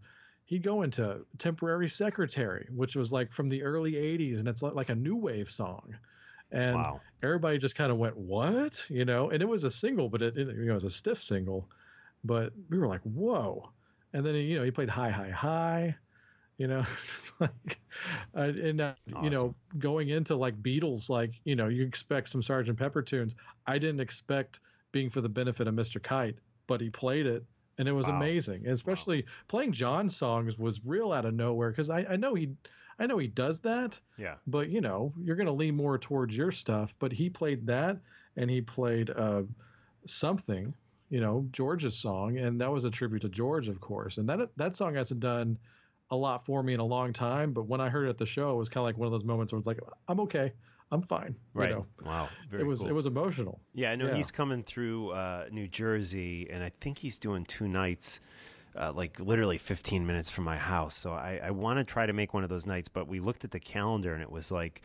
Temporary Secretary, which was like from the early 80s, and it's like a new wave song. And everybody just kind of went, what? You know, and it was a single, but it was a stiff single. But we were like, whoa. And then, you know, he played High, High, High, you know, like, and, you know, going into like Beatles, like, you know, you expect some Sgt. Pepper tunes. I didn't expect Being for the Benefit of Mr. Kite, but he played it. And it was amazing. And especially playing John's songs was real out of nowhere. Cause I know he does that. Yeah. But you know, you're going to lean more towards your stuff, but he played that and he played, Something, you know, George's song. And that was a tribute to George, of course. And that song hasn't done a lot for me in a long time. But when I heard it at the show, it was kind of like one of those moments where it's like, I'm okay. I'm fine. Right. You know? Wow. It was emotional. Yeah, I know he's coming through New Jersey, and I think he's doing 2 nights, like literally 15 minutes from my house. So I want to try to make one of those nights, but we looked at the calendar, and it was like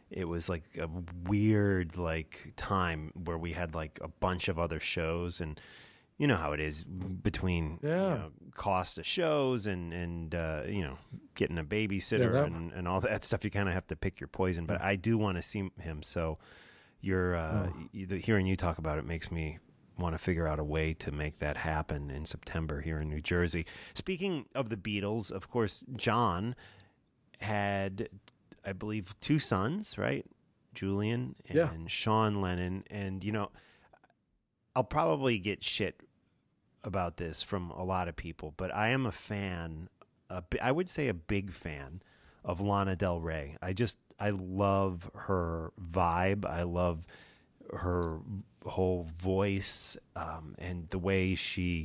a weird like time where we had like a bunch of other shows, and you know how it is between you know, cost of shows and you know, getting a babysitter and all that stuff. You kind of have to pick your poison. But I do want to see him. So, hearing you talk about it makes me want to figure out a way to make that happen in September here in New Jersey. Speaking of the Beatles, of course, John had, I believe, 2 sons, right? Julian and Sean Lennon. And, I'll probably get shit about this from a lot of people, but I am a fan, I would say a big fan of Lana Del Rey. I love her vibe. I love her whole voice, and the way she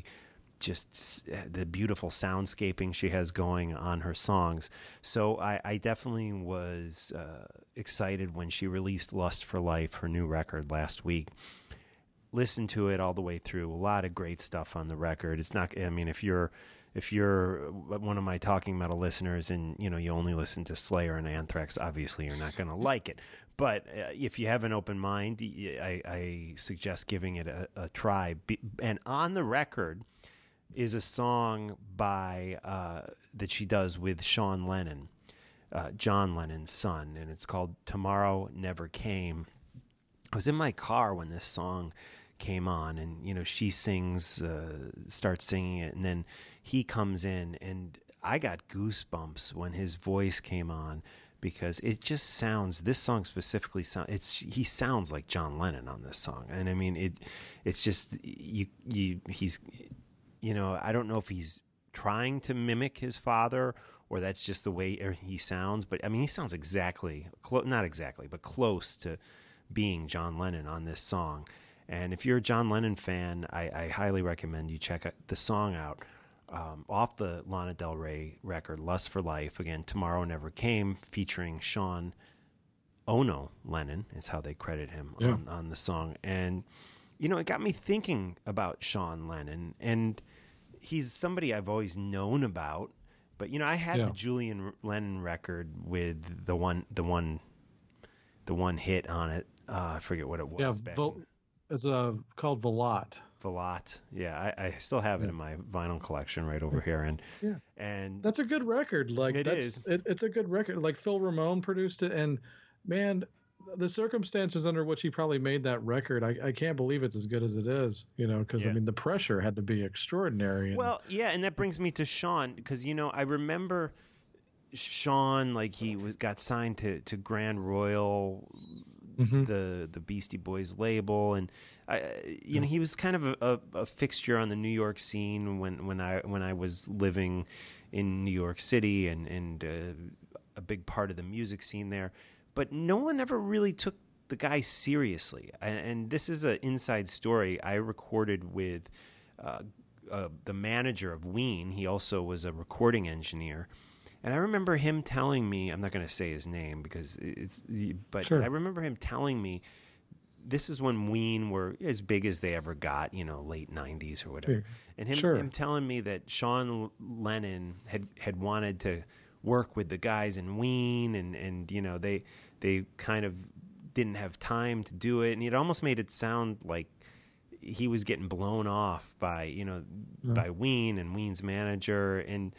the beautiful soundscaping she has going on her songs. So I definitely was excited when she released Lust for Life, her new record, last week. Listened to it all the way through. A lot of great stuff on the record. It's not, I mean, if you're one of my Talking Metal listeners and you only listen to Slayer and Anthrax, obviously you're not going to like it. But if you have an open mind, I suggest giving it a try. And on the record is a song by that she does with Sean Lennon, John Lennon's son, and it's called "Tomorrow Never Came." I was in my car when this song came on, and she sings, starts singing it, and then he comes in, and I got goosebumps when his voice came on, because it just sounds, this song specifically he sounds like John Lennon on this song. And I mean, it's just, he's, I don't know if he's trying to mimic his father or that's just the way he sounds, but I mean, he sounds exactly, not exactly, but close to being John Lennon on this song. And if you're a John Lennon fan, I highly recommend you check the song out. Off the Lana Del Rey record, Lust for Life, again, Tomorrow Never Came, featuring Sean Ono Lennon, is how they credit him on the song. And, it got me thinking about Sean Lennon, and he's somebody I've always known about, but, I had the Julian Lennon record with the one hit on it. I forget what it was. It's called Velat. Velat. Yeah, I still have it in my vinyl collection right over here, and that's a good record. Like it's a good record. Like Phil Ramone produced it, and man, the circumstances under which he probably made that record, I can't believe it's as good as it is. Because I mean, the pressure had to be extraordinary. Well, yeah, and that brings me to Sean, because I remember Sean, like he got signed to Grand Royal. Mm-hmm. The Beastie Boys label, and he was kind of a fixture on the New York scene when I was living in New York City, and a big part of the music scene there. But no one ever really took the guy seriously. And this is an inside story I recorded with the manager of Ween. He also was a recording engineer. And I remember him telling me, I'm not going to say his name but I remember him telling me this is when Ween were as big as they ever got, late 90s or whatever. Sure. And him telling me that Sean Lennon had wanted to work with the guys in Ween, and they kind of didn't have time to do it. And it almost made it sound like he was getting blown off by, by Ween and Ween's manager, and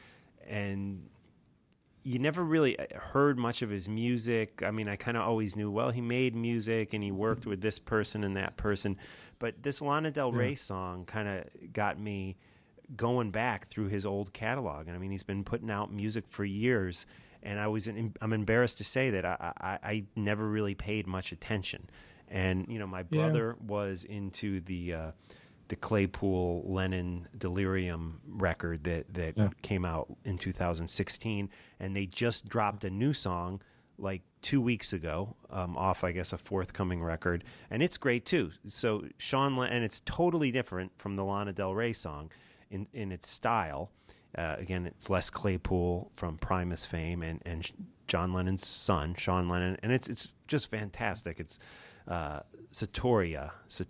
you never really heard much of his music. I mean, I kind of always knew, well, he made music and he worked with this person and that person. But this Lana Del Rey song kind of got me going back through his old catalog. And I mean, he's been putting out music for years. And I'm embarrassed to say that I never really paid much attention. And, my brother was into the Claypool Lennon Delirium record that came out in 2016, and they just dropped a new song like 2 weeks ago off, I guess, a forthcoming record, and it's great too. So and it's totally different from the Lana Del Rey song in its style. Again, it's Les Claypool from Primus fame and John Lennon's son, Sean Lennon, and it's just fantastic. It's Satoria,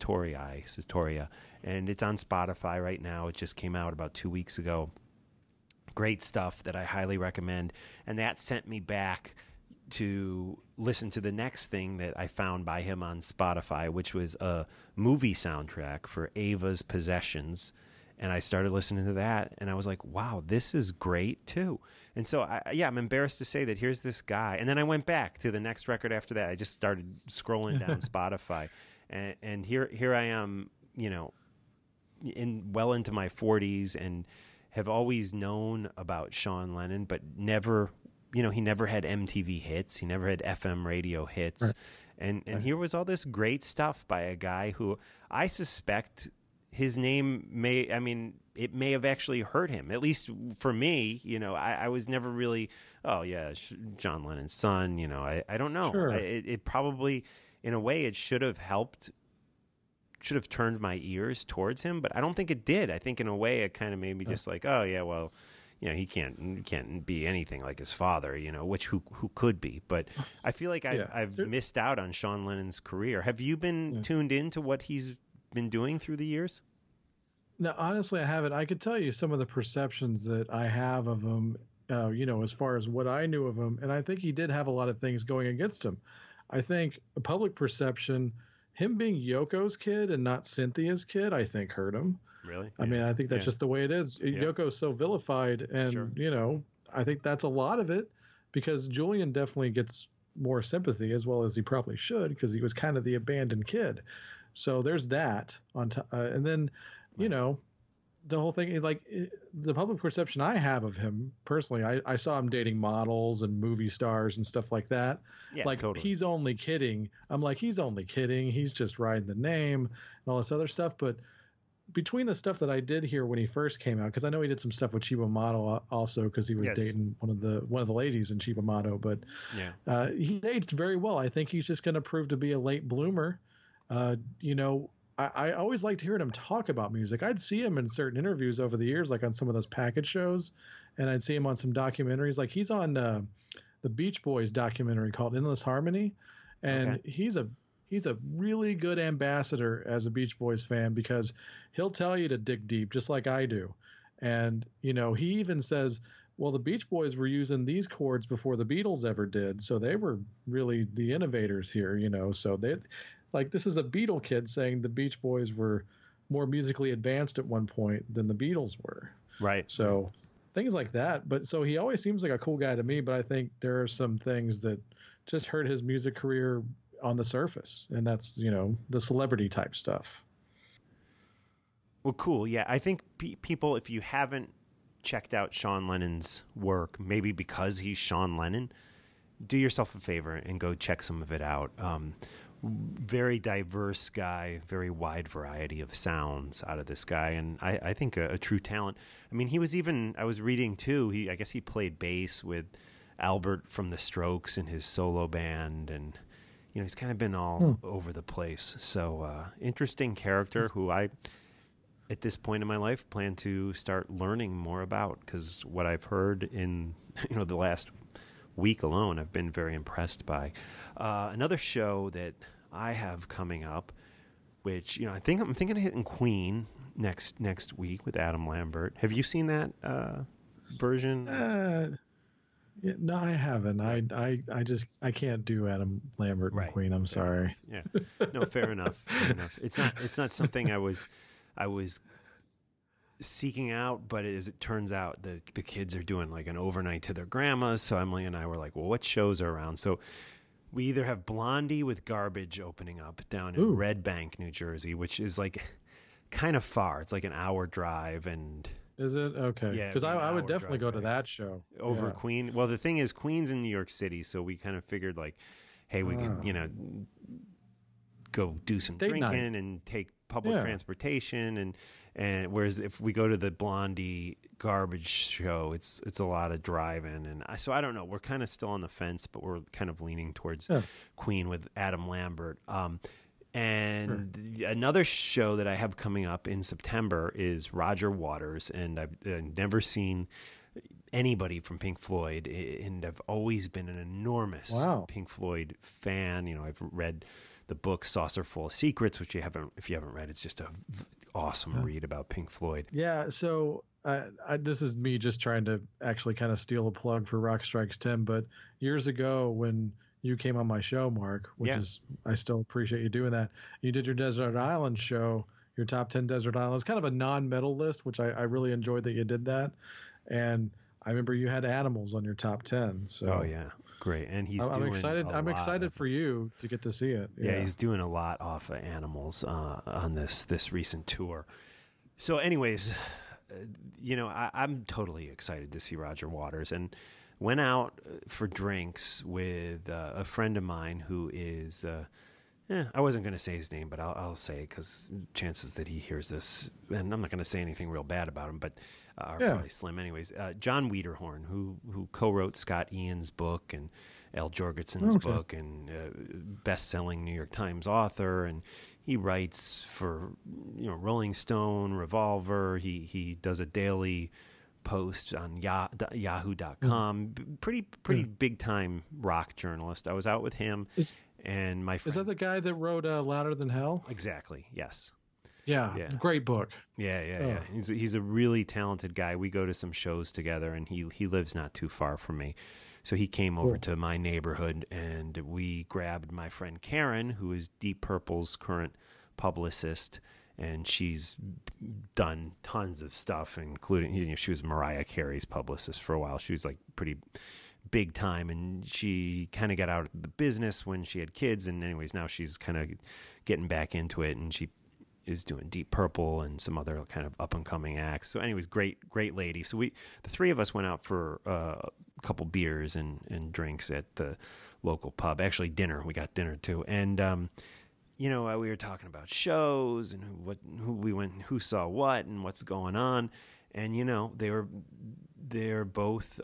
and it's on Spotify right now. It just came out about 2 weeks ago. Great stuff that I highly recommend. And that sent me back to listen to the next thing that I found by him on Spotify, which was a movie soundtrack for Ava's Possessions. And I started listening to that, and I was like, wow, this is great too. And so, I'm embarrassed to say that here's this guy. And then I went back to the next record after that. I just started scrolling down Spotify, and here I am, you know, well into my 40s, and have always known about Sean Lennon, but never, you know, he never had MTV hits. He never had FM radio hits. Right. And here was all this great stuff by a guy who I suspect his name it may have actually hurt him. At least for me, you know, I was never really, John Lennon's son, you know, I don't know. Sure. It probably, in a way, it should have turned my ears towards him, but I don't think it did. I think in a way it kind of made me just like, oh yeah, well, you know, he can't be anything like his father, you know, which who could be. But I feel like I've missed out on Sean Lennon's career. Have you been tuned into what he's been doing through the years? No, honestly, I haven't. I could tell you some of the perceptions that I have of him, you know, as far as what I knew of him. And I think he did have a lot of things going against him. I think a public perception, him being Yoko's kid and not Cynthia's kid, I think hurt him. Really? I mean, I think that's just the way it is. Yeah. Yoko's so vilified, and, you know, I think that's a lot of it, because Julian definitely gets more sympathy, as well as he probably should, because he was kind of the abandoned kid. So there's that on top. And then, you know, the whole thing, like the public perception I have of him personally, I saw him dating models and movie stars and stuff like that. Yeah, like, totally. He's only kidding. I'm like, he's only kidding. He's just riding the name and all this other stuff. But between the stuff that I did hear when he first came out, because I know he did some stuff with Chiba Mato also, because he was dating one of the ladies in Chiba Mato, but he aged very well. I think he's just going to prove to be a late bloomer. You know, I always liked hearing him talk about music. I'd see him in certain interviews over the years, like on some of those package shows, and I'd see him on some documentaries. Like he's on the Beach Boys documentary called Endless Harmony, and he's a really good ambassador as a Beach Boys fan, because he'll tell you to dig deep, just like I do. And, you know, he even says, well, the Beach Boys were using these chords before the Beatles ever did, so they were really the innovators here, you know. So they, like, this is a Beatle kid saying the Beach Boys were more musically advanced at one point than the Beatles were. Right. So things like that. But so he always seems like a cool guy to me, but I think there are some things that just hurt his music career on the surface, and that's, you know, the celebrity type stuff. Well, cool. Yeah, I think people, if you haven't checked out Sean Lennon's work, maybe because he's Sean Lennon, do yourself a favor and go check some of it out. Very diverse guy, very wide variety of sounds out of this guy, and I think a true talent. I mean, he was even, I was reading too, I guess he played bass with Albert from the Strokes in his solo band, and you know, he's kind of been all over the place. So interesting character who I, at this point in my life, plan to start learning more about, because what I've heard in, you know, the last week alone, I've been very impressed by. Another show that I have coming up, which, you know, I'm thinking of hitting Queen next week with Adam Lambert. Have you seen that version? Yeah, no, I haven't. I can't do Adam Lambert and Queen. I'm sorry. Yeah, no, fair enough. Fair enough. It's not something I was seeking out, but as it turns out, the kids are doing like an overnight to their grandmas. So Emily and I were like, well, what shows are around? So we either have Blondie with Garbage opening up down in Red Bank, New Jersey, which is like kind of far. It's like an hour drive, and is it? Okay. Yeah, because I would definitely go to that show over Queen. Well, the thing is, Queen's in New York City, so we kind of figured like, hey, we could, you know, go do some drinking and take public transportation, and whereas if we go to the Blondie Garbage show, it's a lot of driving, and so I don't know. We're kind of still on the fence, but we're kind of leaning towards Queen with Adam Lambert. And another show that I have coming up in September is Roger Waters, and I've never seen anybody from Pink Floyd, and I've always been an enormous Pink Floyd fan. You know, I've read the book Saucerful of Secrets, which if you haven't read, it's just a awesome read about Pink Floyd. Yeah, so this is me just trying to actually kind of steal a plug for Rock Strikes 10, but years ago when you came on my show, Mark, which is, I still appreciate you doing that. You did your Desert Island show your top 10 desert islands, kind of a non-metal list, which I really enjoyed that you did that. And I remember you had animals on your top 10. So Oh yeah, great. And he's I'm doing excited. a I'm lot excited of- for you to get to see it. Yeah, he's doing a lot off of animals on this recent tour. So, anyways, I'm totally excited to see Roger Waters, and went out for drinks with a friend of mine who is. I wasn't going to say his name, but I'll say it because chances that he hears this, and I'm not going to say anything real bad about him, but are probably slim anyways. John Wiederhorn, who co-wrote Scott Ian's book and Al Jorgensen's book, and best-selling New York Times author, and he writes for Rolling Stone, Revolver. He does a daily post on Yahoo.com. Pretty big time rock journalist. I was out with him. And my friend, is that the guy that wrote Louder Than Hell? Exactly. Yes. Yeah. Great book. Yeah. He's a really talented guy. We go to some shows together, and he lives not too far from me. So he came over to my neighborhood, and we grabbed my friend Karen, who is Deep Purple's current publicist, and she's done tons of stuff, including she was Mariah Carey's publicist for a while. She was like pretty big time, and she kind of got out of the business when she had kids, and anyways now she's kind of getting back into it, and she is doing Deep Purple and some other kind of up and coming acts. So anyways, great lady. So the three of us went out for a couple beers and drinks at the local pub. Actually dinner, we got dinner too. And we were talking about shows and who saw what and what's going on. And they're both,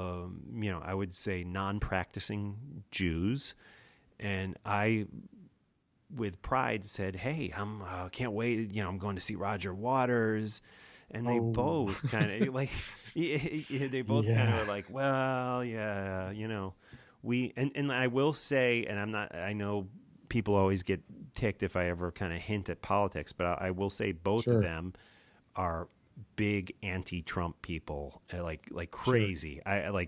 I would say non-practicing Jews. And I, with pride, said, "Hey, I can't wait. I'm going to see Roger Waters." And they both kind of like, they both kind of were like, "Well, yeah, we." And I will say, and I know people always get ticked if I ever kind of hint at politics, but I will say both of them are big anti-Trump people, like crazy.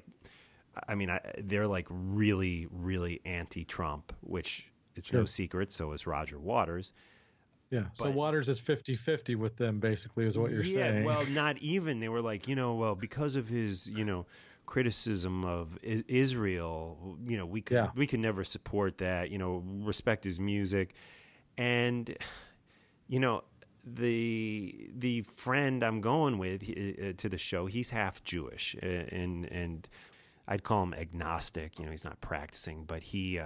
They're like really, really anti-Trump, which it's no secret. So is Roger Waters. Yeah. So Waters is 50-50 with them, basically, is what you're saying. Yeah. Well, not even. They were like, because of his, criticism of Israel, we could never support that. Respect his music, and the friend I'm going with to the show, he's half Jewish, and I'd call him agnostic. He's not practicing, but he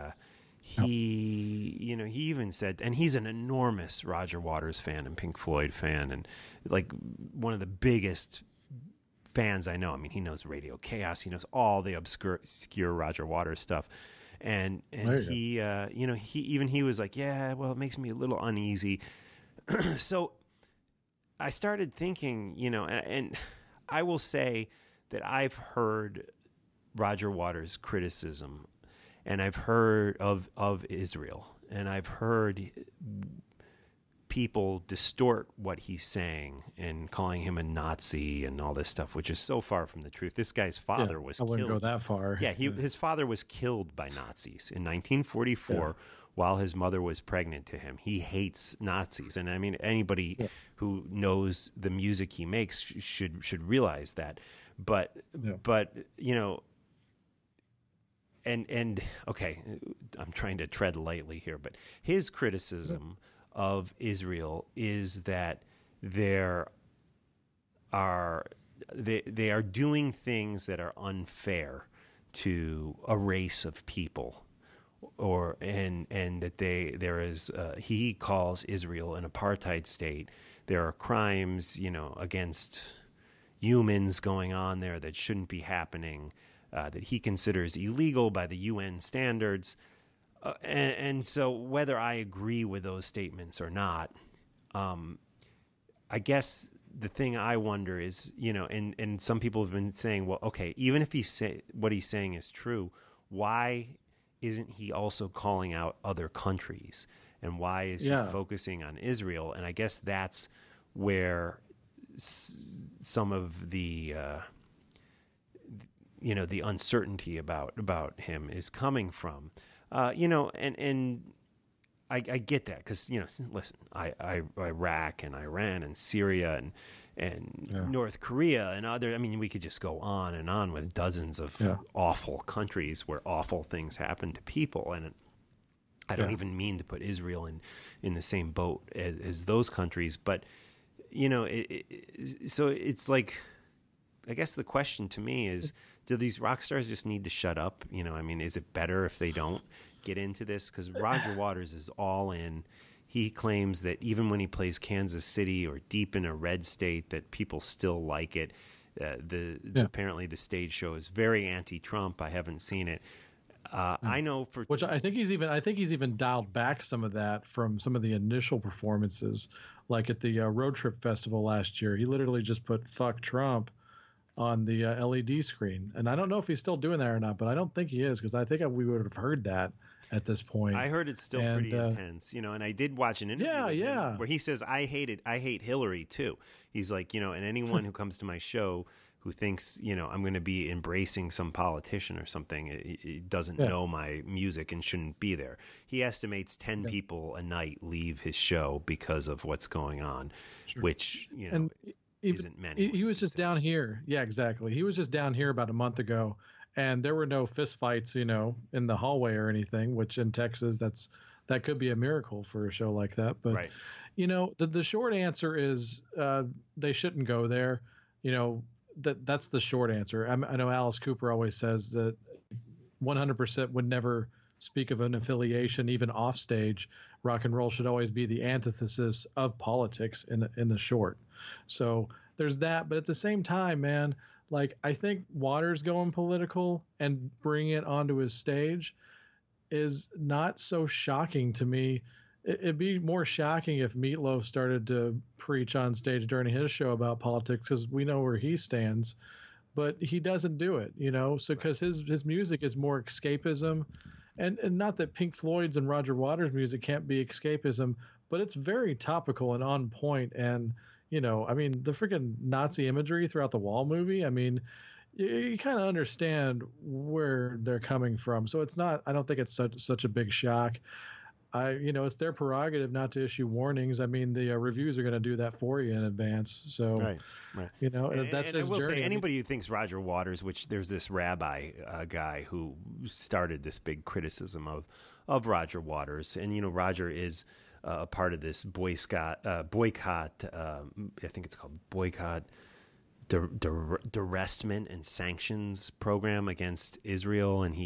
even said, and he's an enormous Roger Waters fan and Pink Floyd fan, and like one of the biggest fans I know. I mean, he knows Radio Chaos, he knows all the obscure Roger Waters stuff, and he he was like, yeah, well, it makes me a little uneasy. So I started thinking, and I will say that I've heard Roger Waters' criticism, and I've heard of Israel, and I've heard people distort what he's saying and calling him a Nazi and all this stuff, which is so far from the truth. This guy's father was killed. I wouldn't go that far. Yeah, his father was killed by Nazis in 1944 while his mother was pregnant to him. He hates Nazis. And I mean, anybody who knows the music he makes should realize that. But and okay, I'm trying to tread lightly here, but his criticism of Israel is that they are doing things that are unfair to a race of people, and that there is he calls Israel an apartheid state. There are crimes, against humans going on there that shouldn't be happening, that he considers illegal by the UN standards. And so whether I agree with those statements or not, I guess the thing I wonder is, and some people have been saying, well, okay, even if what he's saying is true, why isn't he also calling out other countries? And why is he focusing on Israel? And I guess that's where some of the the uncertainty about him is coming from. And I get that because listen, Iraq and Iran and Syria and North Korea and other. I mean, we could just go on and on with dozens of awful countries where awful things happen to people, and I don't even mean to put Israel in the same boat as those countries, but so it's like, I guess the question to me is, do these rock stars just need to shut up? I mean, is it better if they don't get into this? Because Roger Waters is all in. He claims that even when he plays Kansas City or deep in a red state, that people still like it. Apparently the stage show is very anti-Trump. I haven't seen it. I know which I think he's even dialed back some of that from some of the initial performances, like at the Road Trip Festival last year. He literally just put "fuck Trump" on the LED screen, and I don't know if he's still doing that or not, but I don't think he is, because I think we would have heard that at this point. I heard it's still pretty intense, and I did watch an interview with him where he says, I hate Hillary too. He's like, and anyone who comes to my show who thinks, I'm going to be embracing some politician or something, it doesn't know my music and shouldn't be there. He estimates 10 people a night leave his show because of what's going on, which, isn't many. He was just down here. Yeah, exactly. He was just down here about a month ago, and there were no fist fights, in the hallway or anything, which in Texas, that could be a miracle for a show like that. But, right. The short answer is they shouldn't go there. That's the short answer. I know Alice Cooper always says that 100% would never speak of an affiliation, even off stage. Rock and roll should always be the antithesis of politics in the short. So there's that. But at the same time, man, like, I think Waters going political and bringing it onto his stage is not so shocking to me. It'd be more shocking if Meatloaf started to preach on stage during his show about politics, because we know where he stands, but he doesn't do it, so because his music is more escapism, and not that Pink Floyd's and Roger Waters' music can't be escapism, but it's very topical and on point. And, I mean, the freaking Nazi imagery throughout the Wall movie, I mean, you kind of understand where they're coming from. So I don't think it's such a big shock. It's their prerogative not to issue warnings. I mean, the reviews are going to do that for you in advance. So, right. That's and his I will journey. say, anybody who thinks Roger Waters, which there's this rabbi guy who started this big criticism of Roger Waters, and Roger is a part of this boycott. I think it's called boycott. Duressment and sanctions program against Israel, and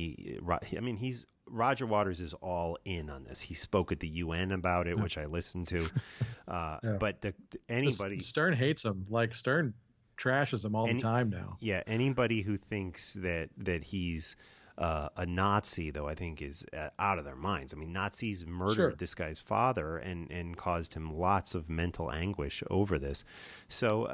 Roger Waters is all in on this. He spoke at the UN about it, which I listened to. But anybody, Stern hates him. Like, Stern trashes him all the time now. Yeah, anybody who thinks that he's a Nazi, though, I think is out of their minds. I mean, Nazis murdered this guy's father and caused him lots of mental anguish over this. So,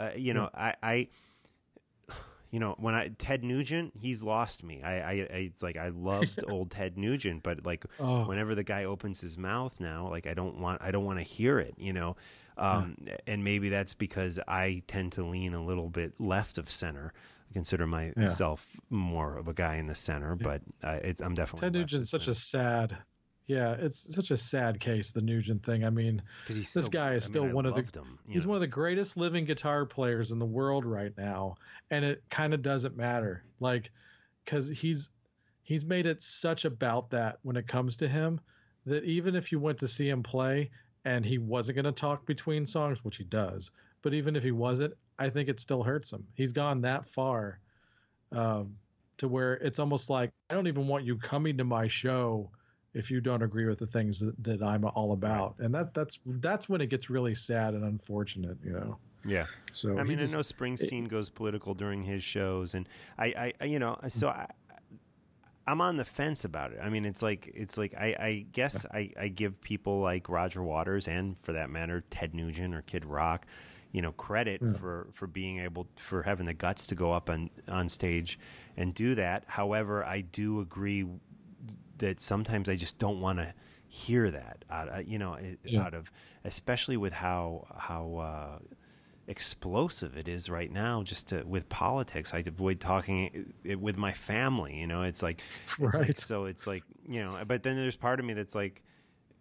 when Ted Nugent, he's lost me. It's like, I loved old Ted Nugent, but like whenever the guy opens his mouth now, like I don't want to hear it, and maybe that's because I tend to lean a little bit left of center. I consider myself more of a guy in the center, but I'm definitely Ted Nugent's such a sad. Yeah, it's such a sad case, the Nugent thing. I mean, this guy is still one of the greatest living guitar players in the world right now, and it kind of doesn't matter, like, because he's made it such about that when it comes to him, that even if you went to see him play and he wasn't going to talk between songs, which he does, but even if he wasn't, I think it still hurts him. He's gone that far to where it's almost like, I don't even want you coming to my show if you don't agree with the things that I'm all about. And that's when it gets really sad and unfortunate, Yeah. So I mean, I know Springsteen goes political during his shows, and I'm on the fence about it. I mean, it's like I guess I give people like Roger Waters, and for that matter, Ted Nugent or Kid Rock, credit for being able, for having the guts to go up on stage and do that. However, I do agree that sometimes I just don't want to hear that out of, especially with how explosive it is right now. With politics, I avoid talking it with my family. It's like, right. But then there's part of me that's like,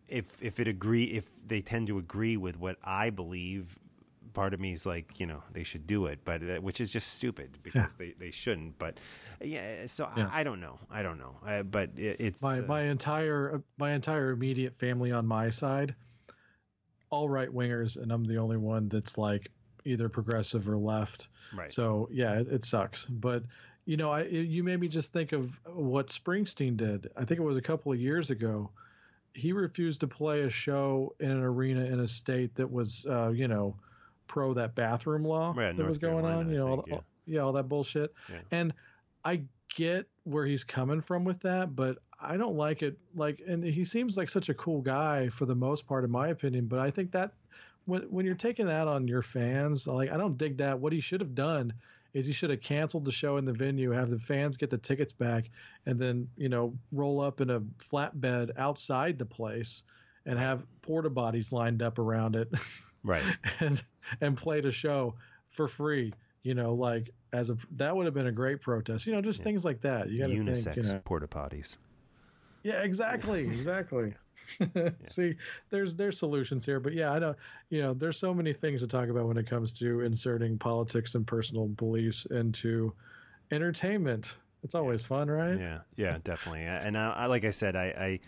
if they tend to agree with what I believe, part of me is like, they should do it, but which is just stupid because they shouldn't. But I don't know. But it's my entire immediate family on my side, all right wingers, and I'm the only one that's like either progressive or left. Right. So yeah, it sucks. But you made me just think of what Springsteen did. I think it was a couple of years ago. He refused to play a show in an arena in a state that was, pro that bathroom law that was going on. All that bullshit. Yeah. And I get where he's coming from with that, but I don't like it. And he seems like such a cool guy for the most part, in my opinion. But I think that when you're taking that on your fans, I don't dig that. What he should have done is he should have canceled the show in the venue, have the fans get the tickets back, and then, roll up in a flatbed outside the place and have porta potties lined up around it. Right. and played a show for free, that would have been a great protest. Just things like that. You got to unisex porta potties. Yeah, exactly. See, there's solutions here, but yeah, I don't, there's so many things to talk about when it comes to inserting politics and personal beliefs into entertainment. It's always fun, right? Yeah, definitely. And I like I said, I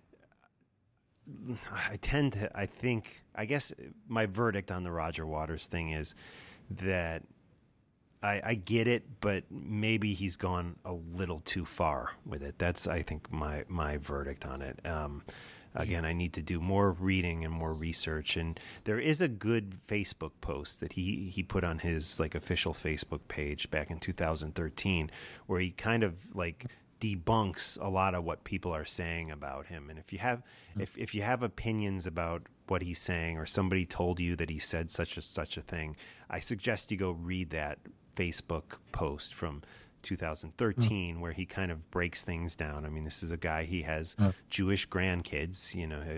guess my verdict on the Roger Waters thing is that I get it, but maybe he's gone a little too far with it. That's, I think, my verdict on it. Again, I need to do more reading and more research. And there is a good Facebook post that he put on his official Facebook page back in 2013, where he kind of debunks a lot of what people are saying about him. And if you have opinions about what he's saying, or somebody told you that he said such a thing, I suggest you go read that Facebook post from 2013 where he kind of breaks things down. I mean, this is a guy, he has Jewish grandkids,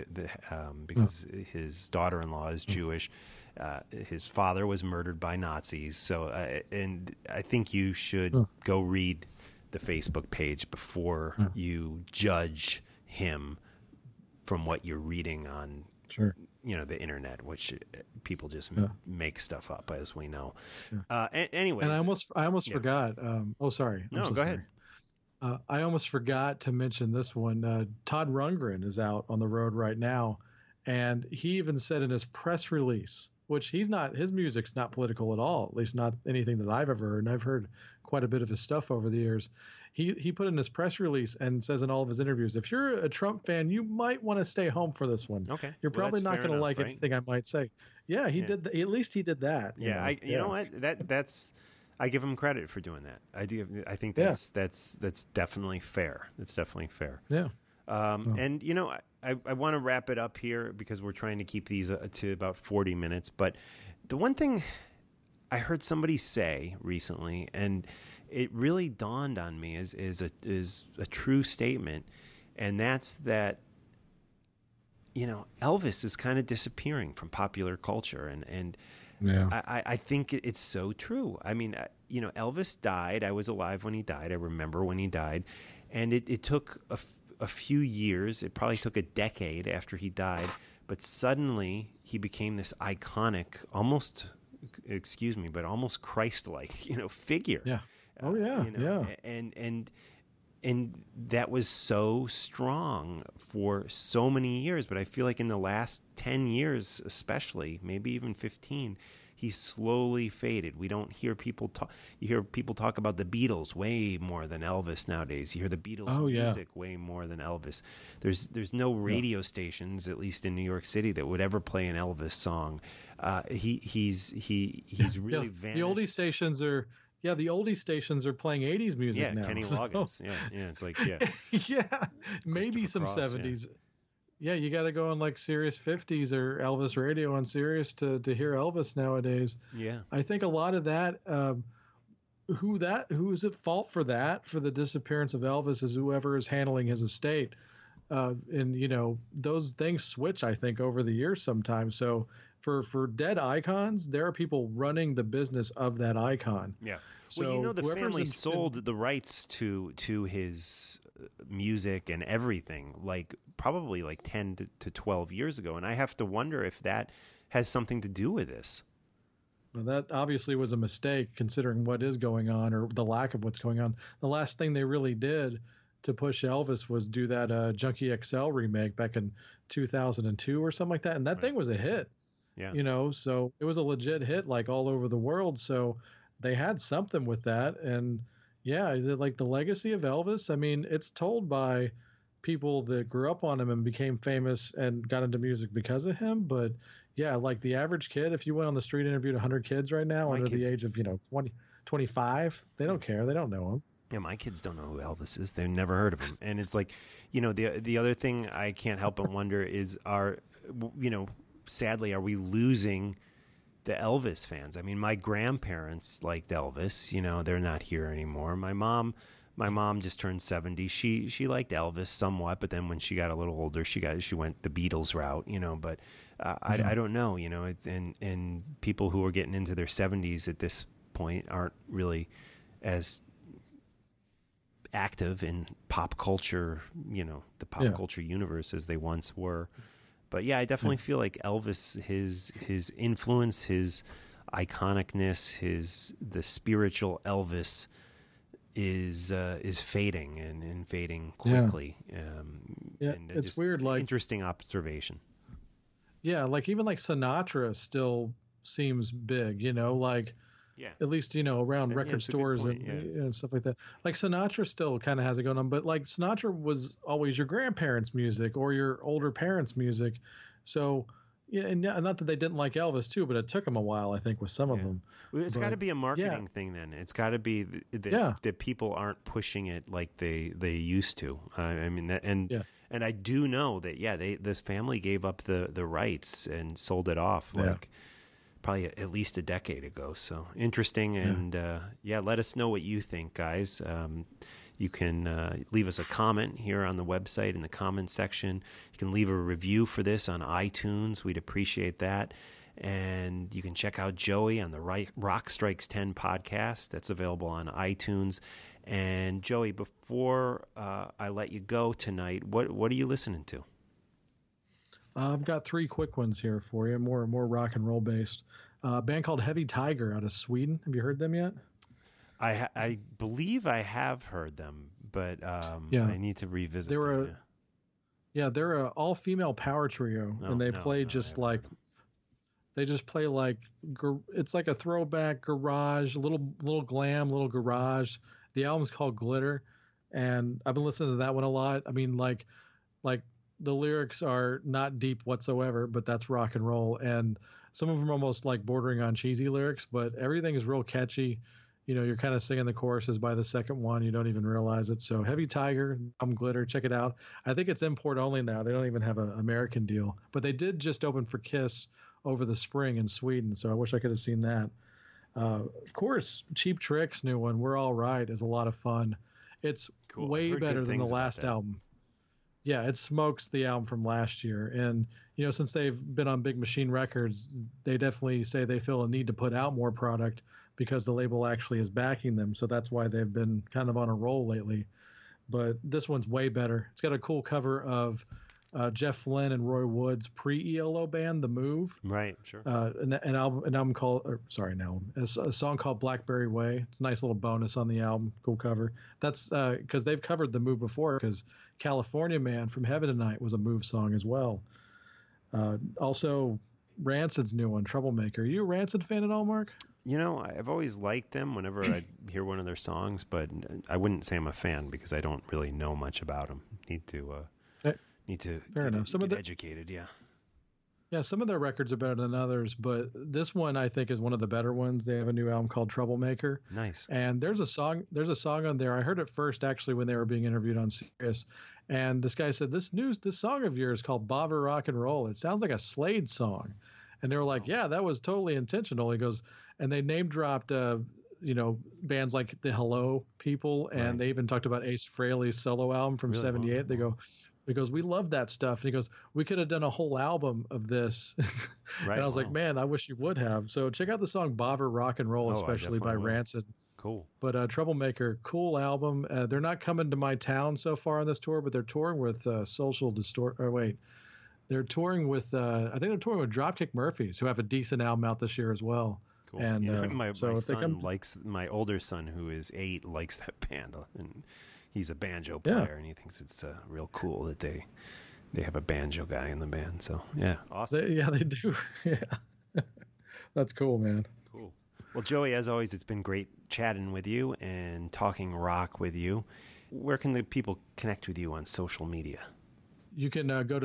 because his daughter-in-law is Jewish. His father was murdered by Nazis. So, and I think you should go read the Facebook page before you judge him from what you're reading on the internet, which people just make stuff up, as we know. Anyways, and I almost forgot. Sorry. No, go ahead. I almost forgot to mention this one. Todd Rundgren is out on the road right now, and he even said in his press release, which his music's not political at all, at least not anything that I've ever heard, and I've heard quite a bit of his stuff over the years. He put in his press release and says in all of his interviews, if you're a Trump fan, you might want to stay home for this one. Okay. You're probably not going to like anything I might say. Yeah, he did. At least he did that. Yeah, you know what? That's I give him credit for doing that. I think that's definitely fair. It's definitely fair. Yeah. And I want to wrap it up here because we're trying to keep these to about 40 minutes. But the one thing I heard somebody say recently, and it really dawned on me, is a true statement, and that's that Elvis is kind of disappearing from popular culture, and I think it's so true. I mean, Elvis died. I was alive when he died. I remember when he died, and it took a few years. It probably took a decade after he died, but suddenly he became this iconic, almost Christ-like, figure. Yeah. Oh yeah. Yeah. And that was so strong for so many years, but I feel like in the last 10 years, especially, maybe even 15, he's slowly faded. We don't hear people talk. You hear people talk about the Beatles way more than Elvis nowadays. You hear the Beatles music way more than Elvis. There's no radio stations, at least in New York City, that would ever play an Elvis song. He's really vanished. The oldie stations are. Yeah, the oldie stations are playing 80s music now. Kenny Loggins. Yeah, it's like, yeah, maybe some 70s. Yeah, you got to go on like Sirius 50s or Elvis Radio on Sirius to hear Elvis nowadays. Yeah. I think a lot of that, who's at fault for that, for the disappearance of Elvis, is whoever is handling his estate. And, those things switch, I think, over the years sometimes. So for dead icons, there are people running the business of that icon. Yeah. So the family sold the rights to his music and everything, like probably like 10 to 12 years ago. And I have to wonder if that has something to do with this. Well, that obviously was a mistake considering what is going on, or the lack of what's going on. The last thing they really did to push Elvis was do that Junkie XL remake back in 2002 or something like that. And that thing was a hit. Yeah. You know, so it was a legit hit, like all over the world. So they had something with that. And yeah, like the legacy of Elvis, I mean, it's told by people that grew up on him and became famous and got into music because of him. But yeah, like the average kid, if you went on the street and interviewed 100 kids right now under the age of, 20, 25, they don't care. They don't know him. Yeah, my kids don't know who Elvis is. They've never heard of him. And it's like, the other thing I can't help but wonder is sadly, are we losing the Elvis fans? I mean, my grandparents liked Elvis. They're not here anymore. My mom just turned 70. She liked Elvis somewhat, but then when she got a little older, she went the Beatles route. But I don't know. It's and people who are getting into their 70s at this point aren't really as active in pop culture, the pop culture universe as they once were. But yeah, I definitely feel like Elvis, his influence, his iconicness, the spiritual Elvis is fading and fading quickly. And it's weird. Like, interesting observation. Yeah, like even like Sinatra still seems big. Like. Yeah. At least, around record stores and stuff like that. Like Sinatra still kind of has it going on, but like Sinatra was always your grandparents' music or your older parents' music. So, yeah, and not that they didn't like Elvis too, but it took them a while, I think, with some of them. Well, it's got to be a marketing thing then. It's got to be that people aren't pushing it like they used to. I mean, and I do know that, this family gave up the rights and sold it off probably at least a decade ago. So interesting. And let us know what you think, guys. You can leave us a comment here on the website in the comments section. You can leave a review for this on iTunes. We'd appreciate that. And you can check out Joey on the Rock Strikes 10 podcast. That's available on iTunes. And Joey, before I let you go tonight, what are you listening to? I've got 3 quick ones here for you, more rock and roll based. A band called Heavy Tiger out of Sweden. Have you heard them yet? I believe I have heard them, but I need to revisit them. They're a all-female power trio, and they play they just play like it's like a throwback garage, little glam, little garage. The album's called Glitter, and I've been listening to that one a lot. I mean, like the lyrics are not deep whatsoever, but that's rock and roll. And some of them are almost like bordering on cheesy lyrics, but everything is real catchy. You're kind of singing the choruses by the second one. You don't even realize it. So Heavy Tiger, Glitter, check it out. I think it's import only now. They don't even have an American deal, but they did just open for Kiss over the spring in Sweden. So I wish I could have seen that. Of course, Cheap Trick's new one, We're All Right, is a lot of fun. It's cool. Way better than the last album. Yeah, it smokes the album from last year. And, since they've been on Big Machine Records, they definitely say they feel a need to put out more product because the label actually is backing them. So that's why they've been kind of on a roll lately. But this one's way better. It's got a cool cover of Jeff Lynne and Roy Wood's pre-ELO band, The Move. Right, sure. An album called, a song called Blackberry Way. It's a nice little bonus on the album. Cool cover. That's because they've covered The Move before, because California Man from Heaven Tonight was a Move song as well. Also, Rancid's new one, Troublemaker. Are you a Rancid fan at all, Mark? I've always liked them whenever I hear one of their songs, but I wouldn't say I'm a fan because I don't really know much about them. Need to get educated. Yeah, some of their records are better than others, but this one I think is one of the better ones. They have a new album called Troublemaker. Nice. And there's a song on there. I heard it first actually when they were being interviewed on Sirius. And this guy said, this song of yours called Bava Rock and Roll, it sounds like a Slade song. And they were like, yeah, that was totally intentional. He goes, and they name dropped bands like the Hello people, and they even talked about Ace Frehley's solo album from '78. They go, because we love that stuff. And he goes, we could have done a whole album of this. And I was like, man, I wish you would have. So check out the song Bava Rock and Roll, especially by Rancid. Cool. But Troublemaker, cool album. They're not coming to my town so far on this tour, but they're touring with Social Distort. Or wait, they're touring with. I think they're touring with Dropkick Murphys, who have a decent album out this year as well. Cool. And my so if they son likes, my older son who is 8 likes that band, and he's a banjo player, and he thinks it's real cool that they have a banjo guy in the band. So yeah, awesome. They do. Yeah, that's cool, man. Cool. Well, Joey, as always, it's been great chatting with you and talking rock with you. Where can the people connect with you on social media? You can go to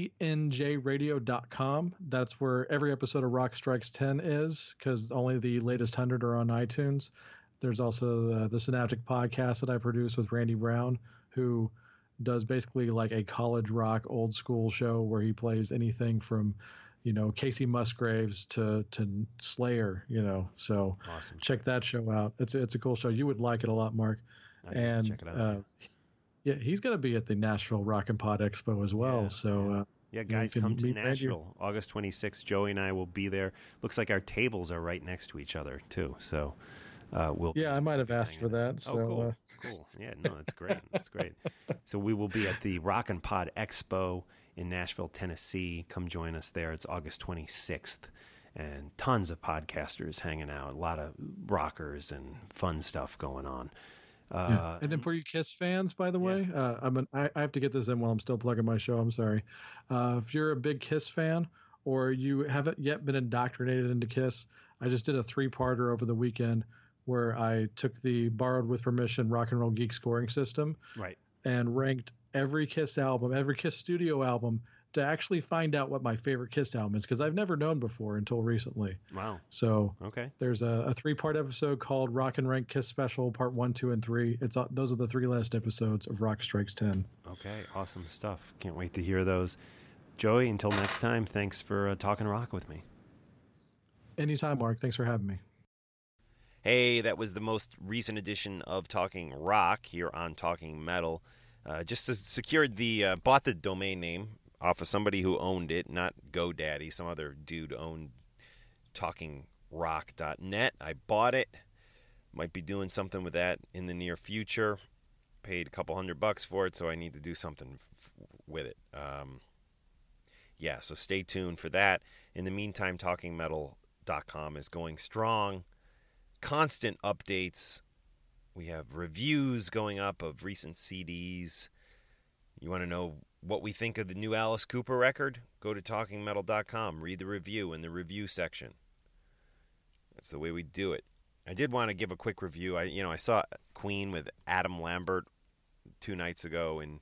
cnjradio.com. That's where every episode of Rock Strikes 10 is, because only the latest 100 are on iTunes. There's also the Synaptic podcast that I produce with Randy Brown, who does basically like a college rock old school show where he plays anything from, Casey Musgraves to Slayer, So awesome. Check that show out. It's a cool show. You would like it a lot, Mark. And check it out. yeah, he's going to be at the Nashville Rock and Pod Expo as well. Guys, come to Nashville, August 26th. Joey and I will be there. Looks like our tables are right next to each other too. So we'll. Yeah, I might have asked for that. So, cool. Cool. Yeah, no, that's great. That's great. So we will be at the Rock and Pod Expo in Nashville, Tennessee. Come join us there. It's August 26th. And tons of podcasters hanging out. A lot of rockers and fun stuff going on. And then for you Kiss fans, by the way, I have to get this in while I'm still plugging my show. I'm sorry. If you're a big Kiss fan or you haven't yet been indoctrinated into Kiss, I just did a 3-parter over the weekend where I took the Borrowed with Permission Rock and Roll Geek scoring system, right, and ranked every Kiss album, every Kiss studio album, to actually find out what my favorite Kiss album is, because I've never known before until recently. Wow. So okay, there's a 3-part episode called Rock and Rank Kiss Special Part 1, 2, and 3. Those are the 3 last episodes of Rock Strikes 10. Okay, awesome stuff. Can't wait to hear those. Joey, until next time, thanks for talking rock with me. Anytime, Mark. Thanks for having me. Hey, that was the most recent edition of Talking Rock here on Talking Metal. Just secured bought the domain name off of somebody who owned it, not GoDaddy. Some other dude owned talkingrock.net. I bought it. Might be doing something with that in the near future. Paid a couple $100 for it, so I need to do something with it. So stay tuned for that. In the meantime, talkingmetal.com is going strong. Constant updates. We have reviews going up of recent CDs. You want to know what we think of the new Alice Cooper record? Go to talkingmetal.com. Read the review in the review section. That's the way we do it. I did want to give a quick review. I saw Queen with Adam Lambert 3 nights ago in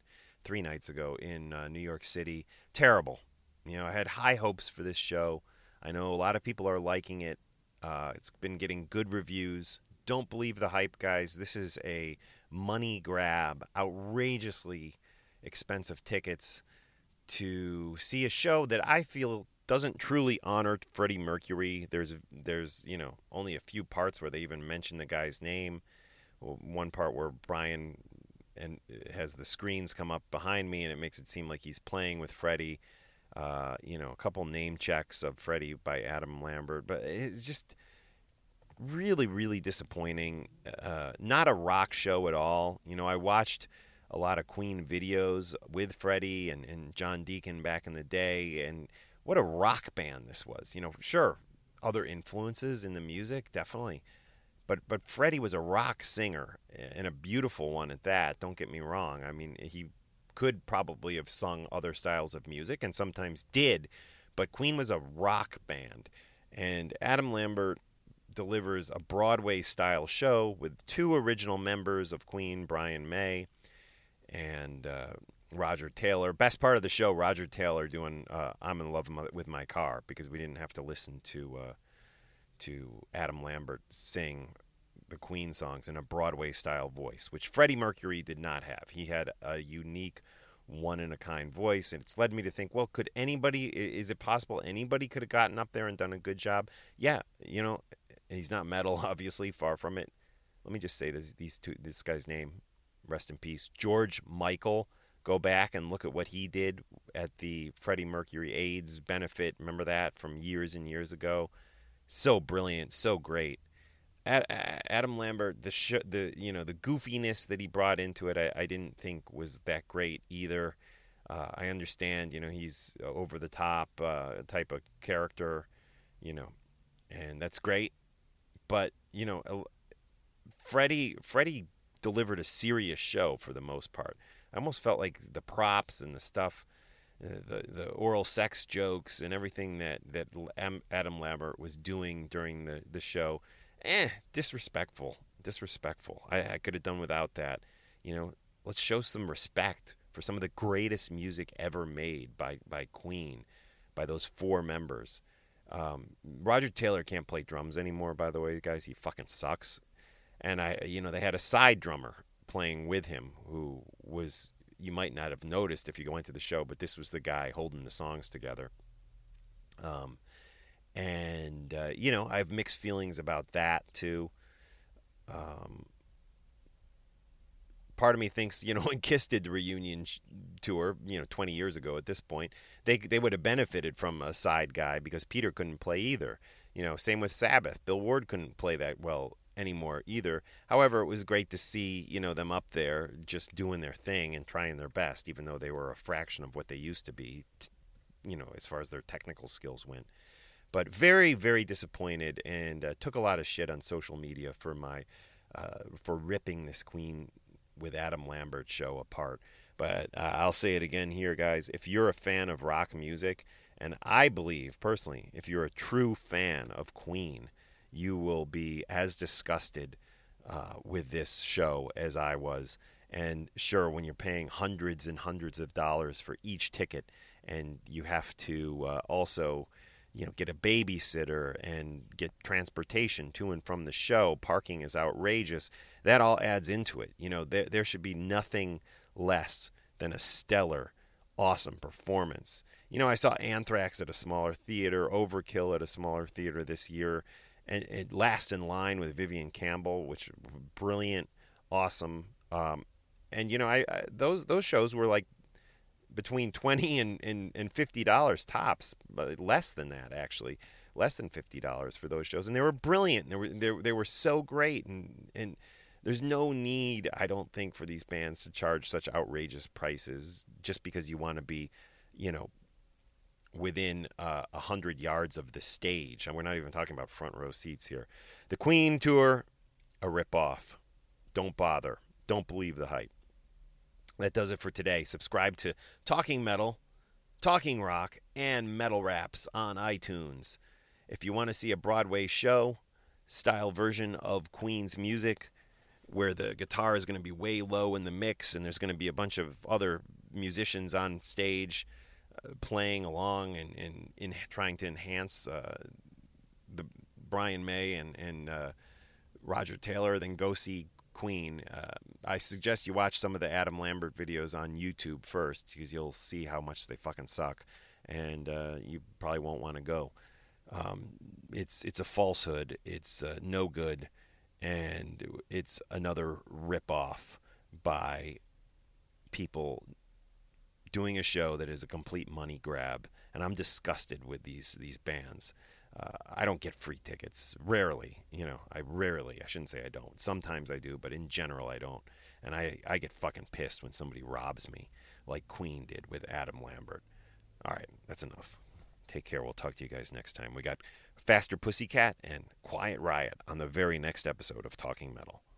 New York City. Terrible. I had high hopes for this show. I know a lot of people are liking it. It's been getting good reviews. Don't believe the hype, guys. This is a money grab, outrageously expensive tickets to see a show that I feel doesn't truly honor Freddie Mercury. There's only a few parts where they even mention the guy's name. One part where Brian has the screens come up behind me and it makes it seem like he's playing with Freddie. A couple name checks of Freddie by Adam Lambert, but it's just really, really disappointing. Not a rock show at all. I watched a lot of Queen videos with Freddie and John Deacon back in the day, and what a rock band this was. Sure, other influences in the music, definitely, but Freddie was a rock singer, and a beautiful one at that. Don't get me wrong. I mean, he could probably have sung other styles of music, and sometimes did, but Queen was a rock band, and Adam Lambert delivers a Broadway-style show with 2 original members of Queen, Brian May and Roger Taylor. Best part of the show, Roger Taylor doing I'm in Love with My Car, because we didn't have to listen to Adam Lambert sing the Queen songs in a Broadway-style voice, which Freddie Mercury did not have. He had a unique, one-in-a-kind voice, and it's led me to think, well, is it possible anybody could have gotten up there and done a good job? Yeah, he's not metal, obviously, far from it. Let me just say this guy's name, rest in peace, George Michael. Go back and look at what he did at the Freddie Mercury AIDS benefit. Remember that from years and years ago? So brilliant, so great. Adam Lambert, the goofiness that he brought into it, I didn't think was that great either. I understand, he's over the top type of character, and that's great. But Freddie delivered a serious show for the most part. I almost felt like the props and the stuff, the oral sex jokes and everything that Adam Lambert was doing during the show, disrespectful. I could have done without that. Let's show some respect for some of the greatest music ever made by Queen, by those 4 members. Roger Taylor can't play drums anymore, by the way, guys. He fucking sucks. And they had a side drummer playing with him who was, you might not have noticed if you go into the show, but this was the guy holding the songs together. I have mixed feelings about that too. Part of me thinks, when Kiss did the reunion tour, 20 years ago at this point, they would have benefited from a side guy because Peter couldn't play either. Same with Sabbath. Bill Ward couldn't play that well anymore either. However, it was great to see, them up there just doing their thing and trying their best, even though they were a fraction of what they used to be, as far as their technical skills went. But very, very disappointed, and took a lot of shit on social media for ripping this Queen with Adam Lambert show apart. But I'll say it again here, guys. If you're a fan of rock music, and I believe, personally, if you're a true fan of Queen, you will be as disgusted with this show as I was. And sure, when you're paying hundreds and hundreds of dollars for each ticket, and you have to also get a babysitter and get transportation to and from the show, parking is outrageous. That all adds into it. There should be nothing less than a stellar, awesome performance. I saw Anthrax at a smaller theater, Overkill at a smaller theater this year, and Last in Line with Vivian Campbell, which brilliant, awesome. Those shows were like between $20 and $50 tops, but less than that actually, less than $50 for those shows, and they were brilliant. They were so great, and there's no need, I don't think, for these bands to charge such outrageous prices just because you want to be, within 100 yards of the stage. And we're not even talking about front row seats here. The Queen tour, a ripoff. Don't bother. Don't believe the hype. That does it for today. Subscribe to Talking Metal, Talking Rock, and Metal Raps on iTunes. If you want to see a Broadway show style version of Queen's music, where the guitar is going to be way low in the mix and there's going to be a bunch of other musicians on stage playing along and trying to enhance the Brian May and Roger Taylor, then go see Queen. I suggest you watch some of the Adam Lambert videos on YouTube first, because you'll see how much they fucking suck, and you probably won't want to go. It's a falsehood. It's no good, and it's another rip-off by people doing a show that is a complete money grab, and I'm disgusted with these bands. I don't get free tickets. Rarely, I shouldn't say I don't. Sometimes I do, but in general I don't. And I get fucking pissed when somebody robs me, like Queen did with Adam Lambert. All right, that's enough. Take care. We'll talk to you guys next time. We got Faster Pussycat and Quiet Riot on the very next episode of Talking Metal.